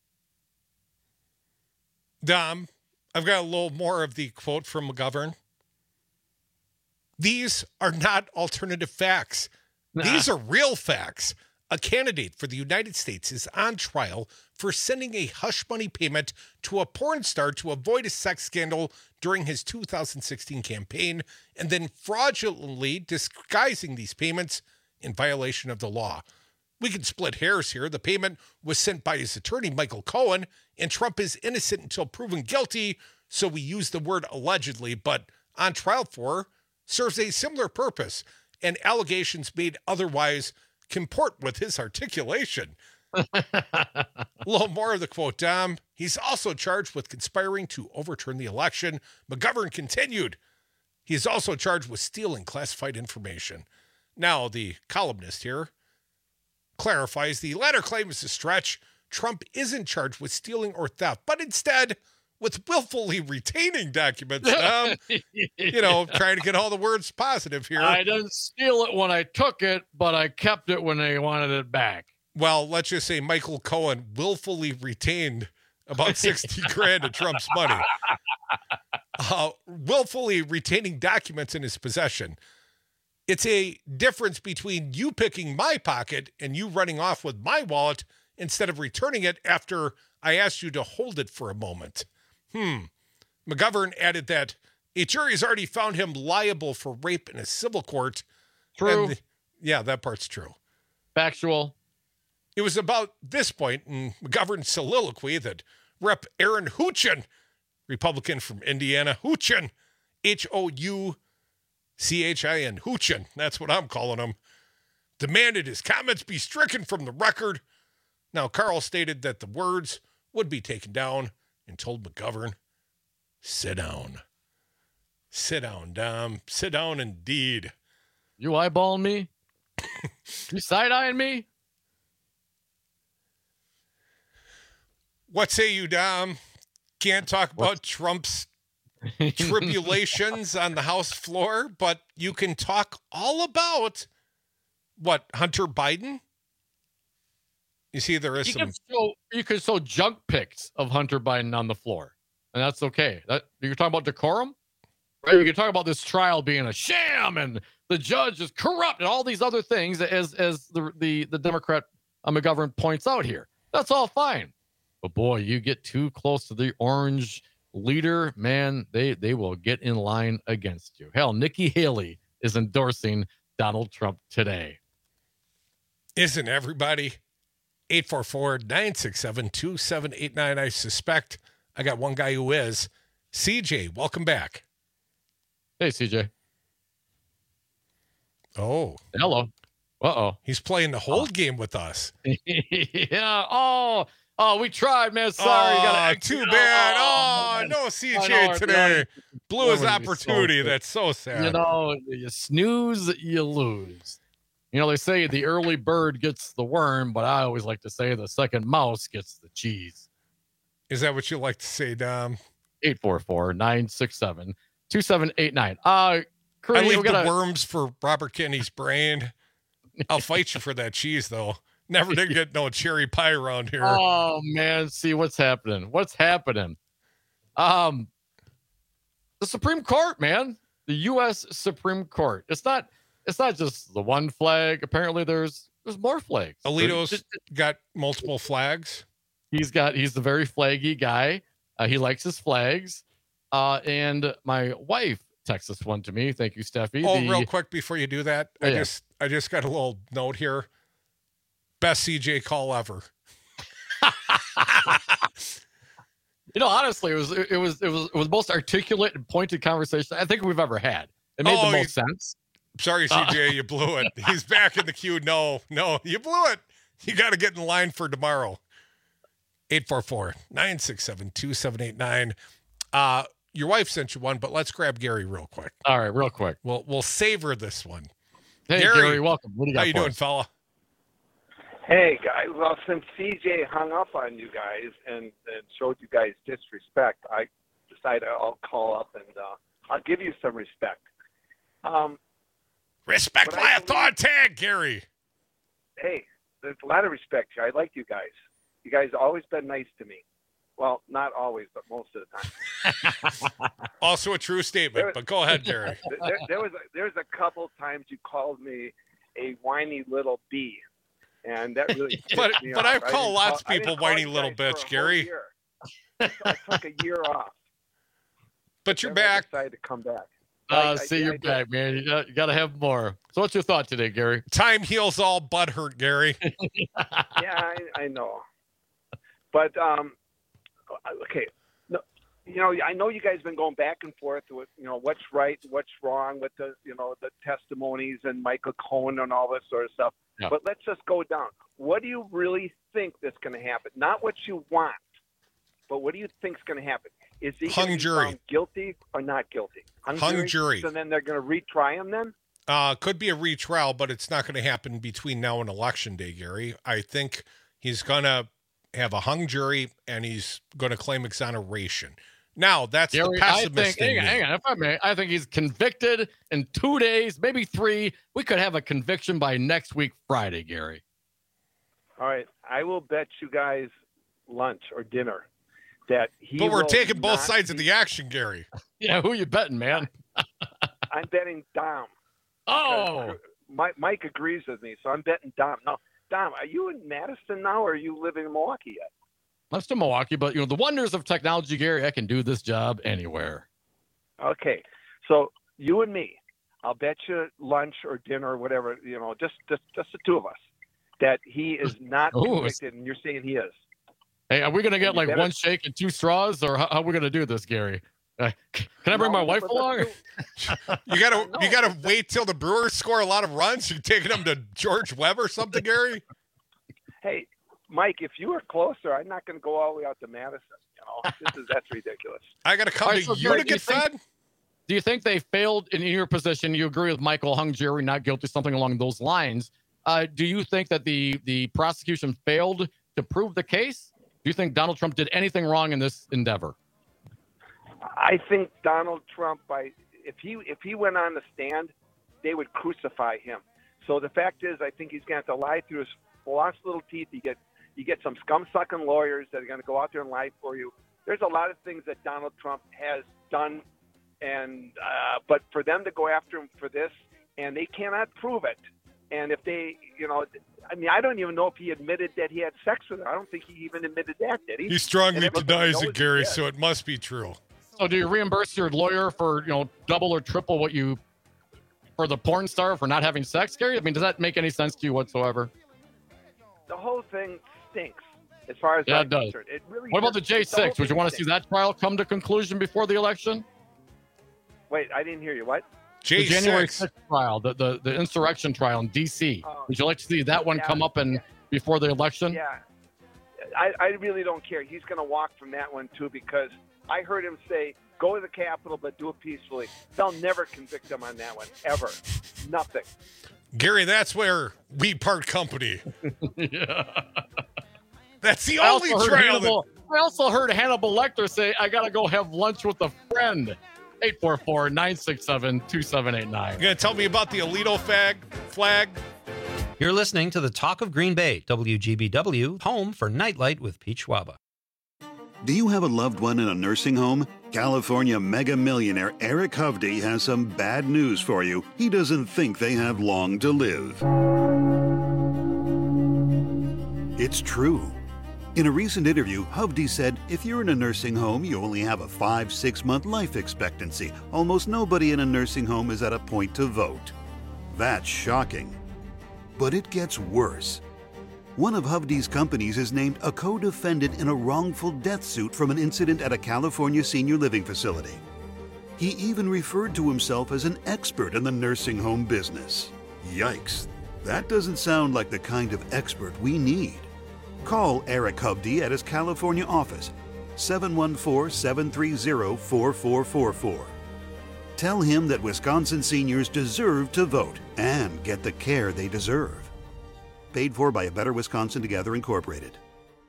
Dom, I've got a little more of the quote from McGovern. These are not alternative facts. Nah. These are real facts. A candidate for the United States is on trial for sending a hush money payment to a porn star to avoid a sex scandal during his two thousand sixteen campaign and then fraudulently disguising these payments in violation of the law. We can split hairs here. The payment was sent by his attorney, Michael Cohen, and Trump is innocent until proven guilty, so we use the word allegedly, but on trial for serves a similar purpose, and allegations made otherwise comport with his articulation. A little more of the quote, Dom. He's also charged with conspiring to overturn the election. McGovern continued. He is also charged with stealing classified information. Now, the columnist here clarifies the latter claim is a stretch. Trump isn't charged with stealing or theft, but instead with willfully retaining documents. Um, you know, trying to get all the words positive here. I didn't steal it when I took it, but I kept it when they wanted it back. Well, let's just say Michael Cohen willfully retained about sixty grand of Trump's money. Uh, willfully retaining documents in his possession. It's a difference between you picking my pocket and you running off with my wallet instead of returning it after I asked you to hold it for a moment. Hmm. McGovern added that a jury has already found him liable for rape in a civil court. True. The, yeah, that part's true. Factual. It was about this point in McGovern's soliloquy that Rep Aaron Houchin, Republican from Indiana, Houchin, H O U C H I N, Houchin, that's what I'm calling him, demanded his comments be stricken from the record. Now, Carl stated that the words would be taken down and told McGovern, sit down. Sit down, Dom. Sit down indeed. You eyeballing me? You side-eyeing me? What say you, Dom? Can't talk about what? Trump's tribulations on the House floor, but you can talk all about, what, Hunter Biden? You see, there is you some... Can show, you can show junk pics of Hunter Biden on the floor, and that's okay. That, you're talking about decorum? Right? You can talk about this trial being a sham, and the judge is corrupt, and all these other things, as as the the, the Democrat uh, McGovern points out here. That's all fine. But, boy, you get too close to the orange leader, man, they, they will get in line against you. Hell, Nikki Haley is endorsing Donald Trump today. Isn't everybody? eight four four, nine six seven, two seven eight nine. I suspect I got one guy who is. C J, welcome back. Hey, C J. Oh. Hello. Uh-oh. He's playing the hold game with us. yeah. Oh, oh, we tried, man. Sorry. Oh, you gotta, too you know, bad. Oh, Oh, no C J I know, today. I know. Blew his Women be so opportunity. good. That's so sad. You know, you snooze, you lose. You know, they say the early bird gets the worm, but I always like to say the second mouse gets the cheese. Is that what you like to say, Dom? eight four four, nine six seven, two seven eight nine. Uh, I Curry, leave we the gotta, worms for Robert Kennedy's brain. I'll fight you for that cheese, though. Never did get no cherry pie around here. Oh, man. See what's happening. What's happening? Um, the Supreme Court, man. The U S Supreme Court. It's not it's not just the one flag. Apparently there's there's more flags. Alito's There's- got multiple flags. He's got he's a very flaggy guy. Uh, he likes his flags. Uh, and my wife texted this one to me. Thank you, Steffi. Oh, The- real quick before you do that, I Oh, yeah. just I just got a little note here. Best C J call ever. You know, honestly, it was it was it was it was the most articulate and pointed conversation I think we've ever had. It made Oh, the you- most sense. Sorry, C J, you blew it. He's back in the queue. No, no, you blew it. You got to get in line for tomorrow. eight four four, nine six seven, two seven eight nine. Uh, your wife sent you one, but let's grab Gary real quick. All right, real quick. We'll we'll savor this one. Hey, Gary, welcome. What do you got How you for doing, us? fella? Hey guys, well since C J hung up on you guys and, and showed you guys disrespect, I decided I'll call up and uh, I'll give you some respect. Um, Respect but my I authority, Gary. hey, there's a lot of respect here. I like you guys. You guys have always been nice to me. Well, not always, but most of the time. Also a true statement, There- but go ahead, Gary. there, there was a, there's a couple times you called me a whiny little bee, and that really pissed But me but off. I've I called didn't lots call- of I didn't people call whiny you little guys for a bitch, whole Gary. year. So I took a year off. But you're Then I back. decided to come back. Uh, I- I- see, I you're did. back, man. You got, you got to have more. So, what's your thought today, Gary? Time heals all butt hurt, Gary. Yeah, I, I know. But um, okay, no, you know, I know you guys been going back and forth with, you know, what's right, what's wrong with the, you know, the testimonies and Michael Cohen and all this sort of stuff. Yeah. But let's just go down. What do you really think that's going to happen? Not what you want, but what do you think's going to happen? Is he Hung gonna be jury. found guilty or not guilty? Hung jury. So then they're going to retry him then? Uh, could be a retrial, but it's not going to happen between now and election day, Gary. I think he's going to have a hung jury and he's going to claim exoneration. Now, that's Gary, the I think, pessimist in hang on, me. hang on, if I may, I think he's convicted in two days, maybe three. We could have a conviction by next week, Friday, Gary. All right, I will bet you guys lunch or dinner that he. But we're will taking both not sides of be- the action, Gary. Yeah, who you betting, man? I'm betting Dom. Oh, Mike, Mike agrees with me, so I'm betting Dom. Now, Dom, are you in Madison now, or are you living in Milwaukee yet? I'm still Milwaukee, but you know the wonders of technology, Gary. I can do this job anywhere. Okay, so you and me, I'll bet you lunch or dinner or whatever. You know, just just just the two of us, that he is not Ooh, convicted, and you're saying he is. Hey, are we gonna get You like better- one shake and two straws, or how, how are we gonna do this, Gary? Uh, can I bring No, my wife but along? You gotta you gotta wait till the Brewers score a lot of runs. You're taking them to George Webb or something, Gary? Hey, Mike, if you were closer, I'm not going to go all the way out to Madison. You know, this is that's ridiculous. I gotta come All right, to so you Gary, to do you get think- fed? Do you think they failed in your position? You agree with Michael, hung jury, not guilty, something along those lines. Uh, do you think that the the prosecution failed to prove the case? Do you think Donald Trump did anything wrong in this endeavor? I think Donald Trump, by if he if he went on the stand, they would crucify him. So the fact is, I think he's going to have to lie through his lost little teeth. You get you get some scum sucking lawyers that are going to go out there and lie for you. There's a lot of things that Donald Trump has done, and uh, but for them to go after him for this, and they cannot prove it. And if they, you know, I mean, I don't even know if he admitted that he had sex with her. I don't think he even admitted that, did he? He strongly And everybody denies knows it, he Gary, did. so it must be true. So do you reimburse your lawyer for, you know, double or triple what you for the porn star for not having sex, Gary? I mean, does that make any sense to you whatsoever? The whole thing stinks as far as Yeah, I'm it does. concerned. It really What about the does. J whole six? Would you thing want to see stinks. that trial come to conclusion before the election? Wait, I didn't hear you. What? J the January six. sixth trial, the, the, the insurrection trial in D C. Oh, Would you like to see that one yeah, come up and before the election? Yeah, I, I really don't care. He's going to walk from that one too, because I heard him say, "Go to the Capitol, but do it peacefully." They'll never convict him on that one, ever. Nothing. Gary, that's where we part company. Yeah. That's the I only also heard trail. Hannibal, I also heard Hannibal Lecter say, "I got to go have lunch with a friend." eight four four, nine six seven, two seven eight nine. You going to tell me about the Alito fag, flag? You're listening to the Talk of Green Bay, W G B W, home for Nightlight with Pete Schwaba. Do you have a loved one in a nursing home? California mega millionaire Eric Hovde has some bad news for you. He doesn't think they have long to live. It's true. In a recent interview, Hovde said, if you're in a nursing home, you only have a five, six month life expectancy. Almost nobody in a nursing home is at a point to vote. That's shocking. But it gets worse. One of Hovde's companies is named a co-defendant in a wrongful death suit from an incident at a California senior living facility. He even referred to himself as an expert in the nursing home business. Yikes. That doesn't sound like the kind of expert we need. Call Eric Hovde at his California office, seven one four, seven three zero, four four four four. Tell him that Wisconsin seniors deserve to vote and get the care they deserve. Paid for by A Better Wisconsin Together, Incorporated.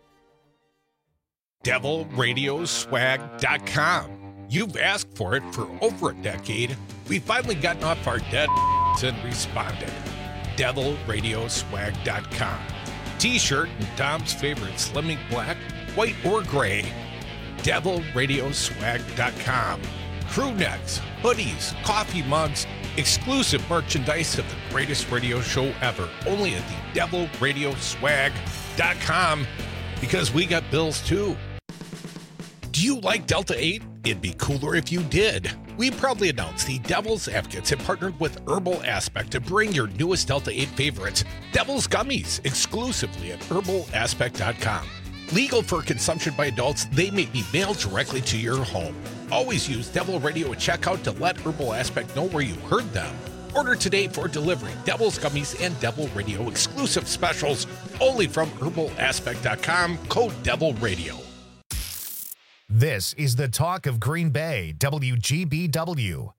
devil radio swag dot com. You've asked for it for over a decade. We've finally gotten off our dead and responded. devil radio swag dot com. T-shirt and Tom's favorite Slimming Black, white or gray. devil radio swag dot com. Crew necks, hoodies, coffee mugs, exclusive merchandise of the greatest radio show ever. Only at the devil radio swag dot com, because we got bills too. Do you like Delta eight? It'd be cooler if you did. We proudly announced the Devil's Advocates have partnered with Herbal Aspect to bring your newest Delta eight favorites, Devil's Gummies, exclusively at herbal aspect dot com. Legal for consumption by adults, they may be mailed directly to your home. Always use Devil Radio at checkout to let Herbal Aspect know where you heard them. Order today for delivery. Devil's Gummies and Devil Radio exclusive specials only from herbal aspect dot com, code Devil Radio. This is the Talk of Green Bay, W G B W.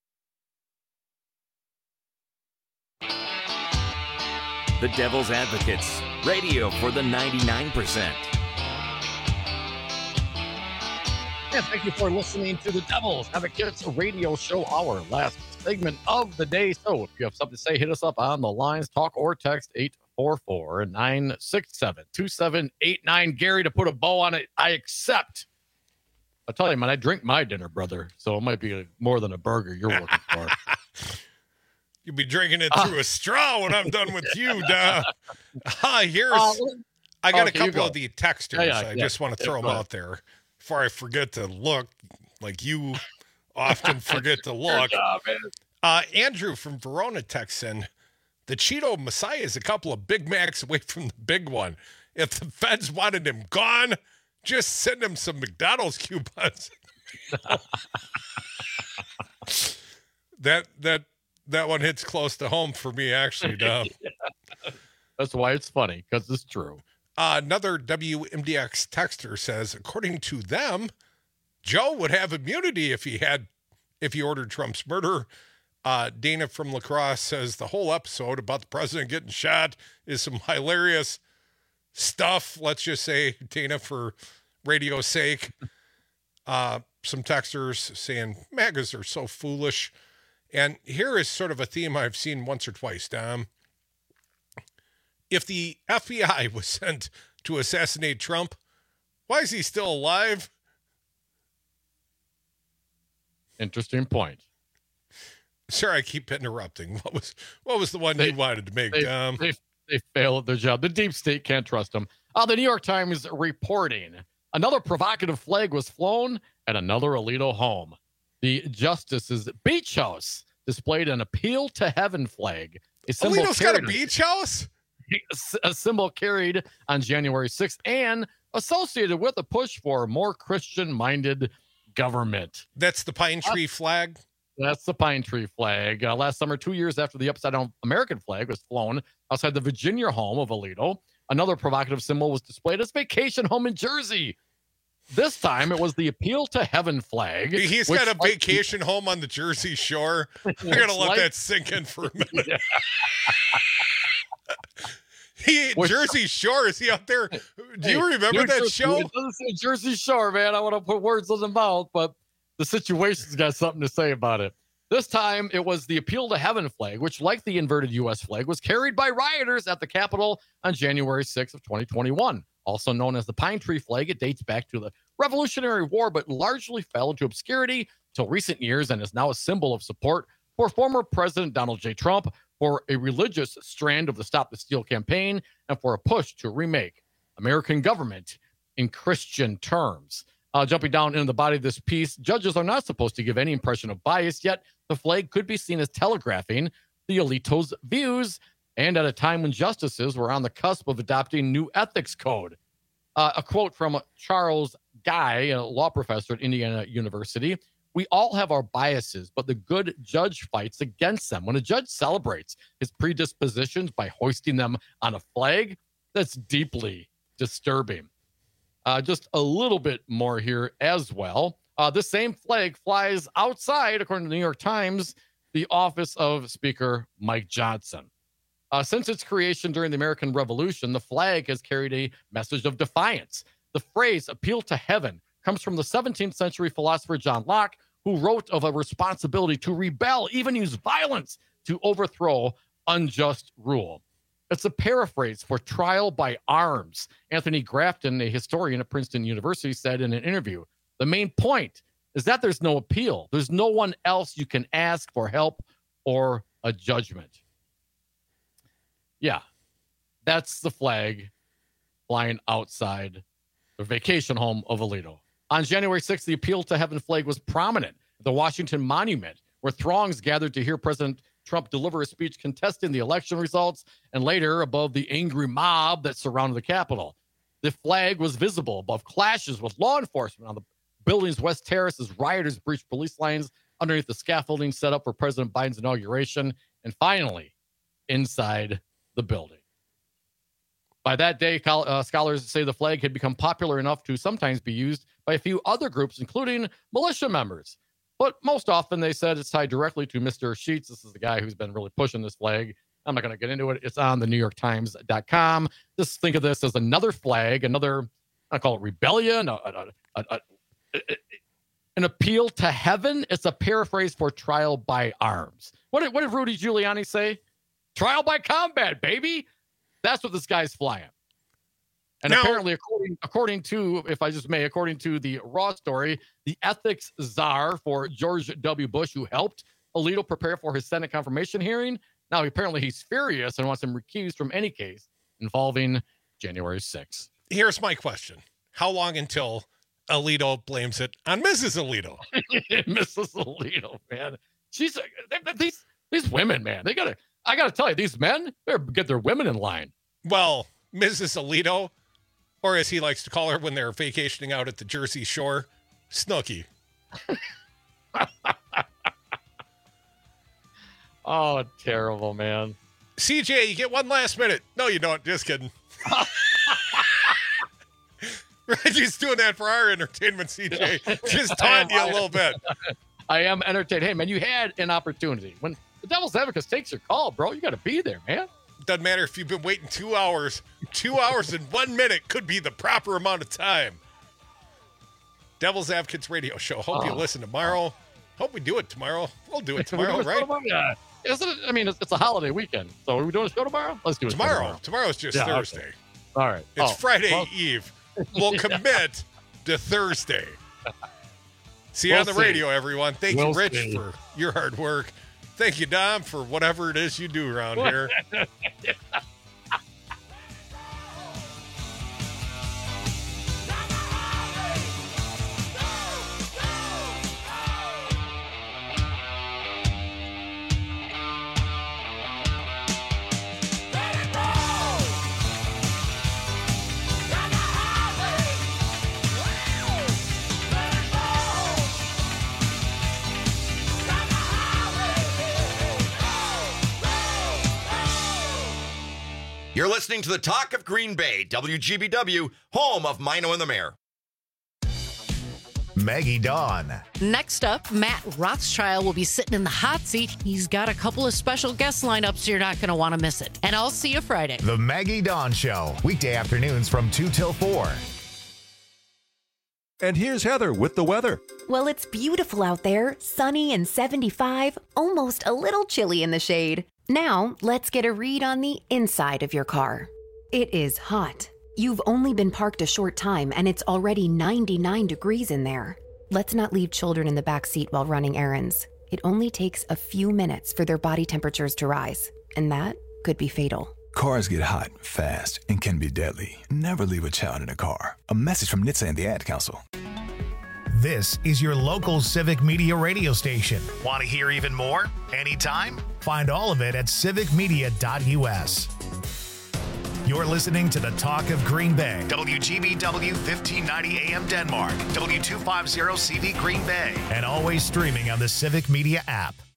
The Devil's Advocates, radio for the ninety-nine percent. Yes, thank you for listening to the Devil's Advocates Radio Show, our last segment of the day. So if you have something to say, hit us up on the lines, talk or text eight four four, nine six seven, two seven eight nine. Gary, to put a bow on it, I accept. I'll tell you, man, I drink my dinner, brother, so it might be more than a burger you're looking for. You'll be drinking it through uh, a straw when I'm done with you, duh. Uh, here's, uh, I got okay, a couple of the texters. Yeah, yeah, I yeah, just want to throw yeah, them out there before I forget to look, like you often forget to look. Job, uh, Andrew from Verona texts in, the Cheeto Messiah is a couple of Big Macs away from the big one. If the feds wanted him gone, just send him some McDonald's coupons. that that that one hits close to home for me, actually, Dom. Yeah. That's why it's funny, because it's true. Uh, another W M D X texter says, according to them, Joe would have immunity if he had, if he ordered Trump's murder. Uh, Dana from La Crosse says the whole episode about the president getting shot is some hilarious stuff. Let's just say, Dana, for radio's sake. Uh, some texters saying MAGAs are so foolish. And here is sort of a theme I've seen once or twice, Dom. If the F B I was sent to assassinate Trump, why is he still alive? Interesting point. Sorry, I keep interrupting. What was what was the one they, you wanted to make, they, Dom? They, they fail at their job. The deep state can't trust them. Uh, the New York Times reporting another provocative flag was flown at another Alito home. The Justice's beach house displayed an appeal to heaven flag. A Alito's got a beach house? A symbol carried on January sixth and associated with a push for a more Christian-minded government. That's the pine tree uh, flag? That's the pine tree flag. Uh, last summer, two years after the upside-down American flag was flown outside the Virginia home of Alito, another provocative symbol was displayed at his vacation home in Jersey. This time, it was the Appeal to Heaven flag. He's got a vacation like, home on the Jersey Shore. I gotta let like, that sink in for a minute. Yeah. He Which, Jersey Shore, is he out there? Do you hey, remember that Jersey, show? It doesn't say Jersey Shore, man. I want to put words in the mouth, but the situation's got something to say about it. This time, it was the Appeal to Heaven flag, which, like the inverted U S flag, was carried by rioters at the Capitol on January sixth of twenty twenty-one. Also known as the pine tree flag, it dates back to the Revolutionary War, but largely fell into obscurity until recent years and is now a symbol of support for former President Donald J. Trump, for a religious strand of the Stop the Steal campaign, and for a push to remake American government in Christian terms. Uh, jumping down into the body of this piece, judges are not supposed to give any impression of bias, yet the flag could be seen as telegraphing the Alito's views, and at a time when justices were on the cusp of adopting new ethics code. Uh, a quote from Charles Guy, a law professor at Indiana University: "We all have our biases, but the good judge fights against them. When a judge celebrates his predispositions by hoisting them on a flag, that's deeply disturbing." Uh, just a little bit more here as well. Uh, this same flag flies outside, according to the New York Times, the office of Speaker Mike Johnson. Uh, since its creation during the American Revolution, the flag has carried a message of defiance. The phrase "appeal to heaven" comes from the seventeenth century philosopher John Locke, who wrote of a responsibility to rebel, even use violence, to overthrow unjust rule. It's a paraphrase for trial by arms. Anthony Grafton, a historian at Princeton University, said in an interview, "The main point is that there's no appeal. There's no one else you can ask for help or a judgment." Yeah, that's the flag flying outside the vacation home of Alito. On January sixth, the Appeal to Heaven flag was prominent at the Washington Monument, where throngs gathered to hear President Trump deliver a speech contesting the election results, and later above the angry mob that surrounded the Capitol. The flag was visible above clashes with law enforcement on the building's West Terrace as rioters breached police lines underneath the scaffolding set up for President Biden's inauguration, and finally, inside the building. By that day, uh, scholars say the flag had become popular enough to sometimes be used by a few other groups, including militia members. But most often they said it's tied directly to Mister Sheets. This is the guy who's been really pushing this flag. I'm not going to get into it. It's on the New York Times dot com. Just think of this as another flag, another, I call it rebellion, a, a, a, a, a, an appeal to heaven. It's a paraphrase for trial by arms. What did, what did Rudy Giuliani say? Trial by combat, baby. That's what this guy's flying. And now, apparently, according according to, if I just may, according to the Raw story, the ethics czar for George W. Bush, who helped Alito prepare for his Senate confirmation hearing, now apparently he's furious and wants him recused from any case involving January sixth. Here's my question. How long until Alito blames it on Missus Alito? Missus Alito, man. She's these these women, man. They gotta. I gotta tell you, these men better get their women in line. Well, Missus Alito, or as he likes to call her when they're vacationing out at the Jersey Shore, Snooki. Oh, terrible, man. C J, you get one last minute. No, you don't. Just kidding. Reggie's doing that for our entertainment, C J. Just taunting you a little bit. I am entertained. Hey, man, you had an opportunity. When the Devil's Advocate takes your call, bro, you got to be there, man. Doesn't matter if you've been waiting two hours. Two hours and one minute could be the proper amount of time. Devil's Advocates radio show. Hope oh. you listen tomorrow. Hope we do it tomorrow. We'll do it tomorrow, do right? Tomorrow? Yeah. Isn't it, I mean, it's, it's a holiday weekend. So are we doing a show tomorrow? Let's do it tomorrow. tomorrow. Tomorrow's just yeah, Thursday. Okay. All right. It's oh, Friday well. Eve. We'll commit to Thursday. See you we'll on the see. radio, everyone. Thank we'll you, Rich, see. for your hard work. Thank you, Dom, for whatever it is you do around here. listening to the Talk of Green Bay, W G B W, home of Mino and the Mayor. Maggie Dawn. Next up, Matt Rothschild will be sitting in the hot seat. He's got a couple of special guest lineups, so you're not going to want to miss it. And I'll see you Friday. The Maggie Dawn Show, weekday afternoons from two till four. And here's Heather with the weather. Well, it's beautiful out there, sunny and seventy-five, almost a little chilly in the shade. Now, let's get a read on the inside of your car. It is hot. You've only been parked a short time and it's already ninety-nine degrees in there. Let's not leave children in the back seat while running errands. It only takes a few minutes for their body temperatures to rise, and that could be fatal. Cars get hot, fast, and can be deadly. Never leave a child in a car. A message from N H T S A and the Ad Council. This is your local Civic Media radio station. Want to hear even more? Anytime? Find all of it at civic media dot U S. You're listening to the Talk of Green Bay. W G B W fifteen ninety A M Denmark. W two fifty C V Green Bay. And always streaming on the Civic Media app.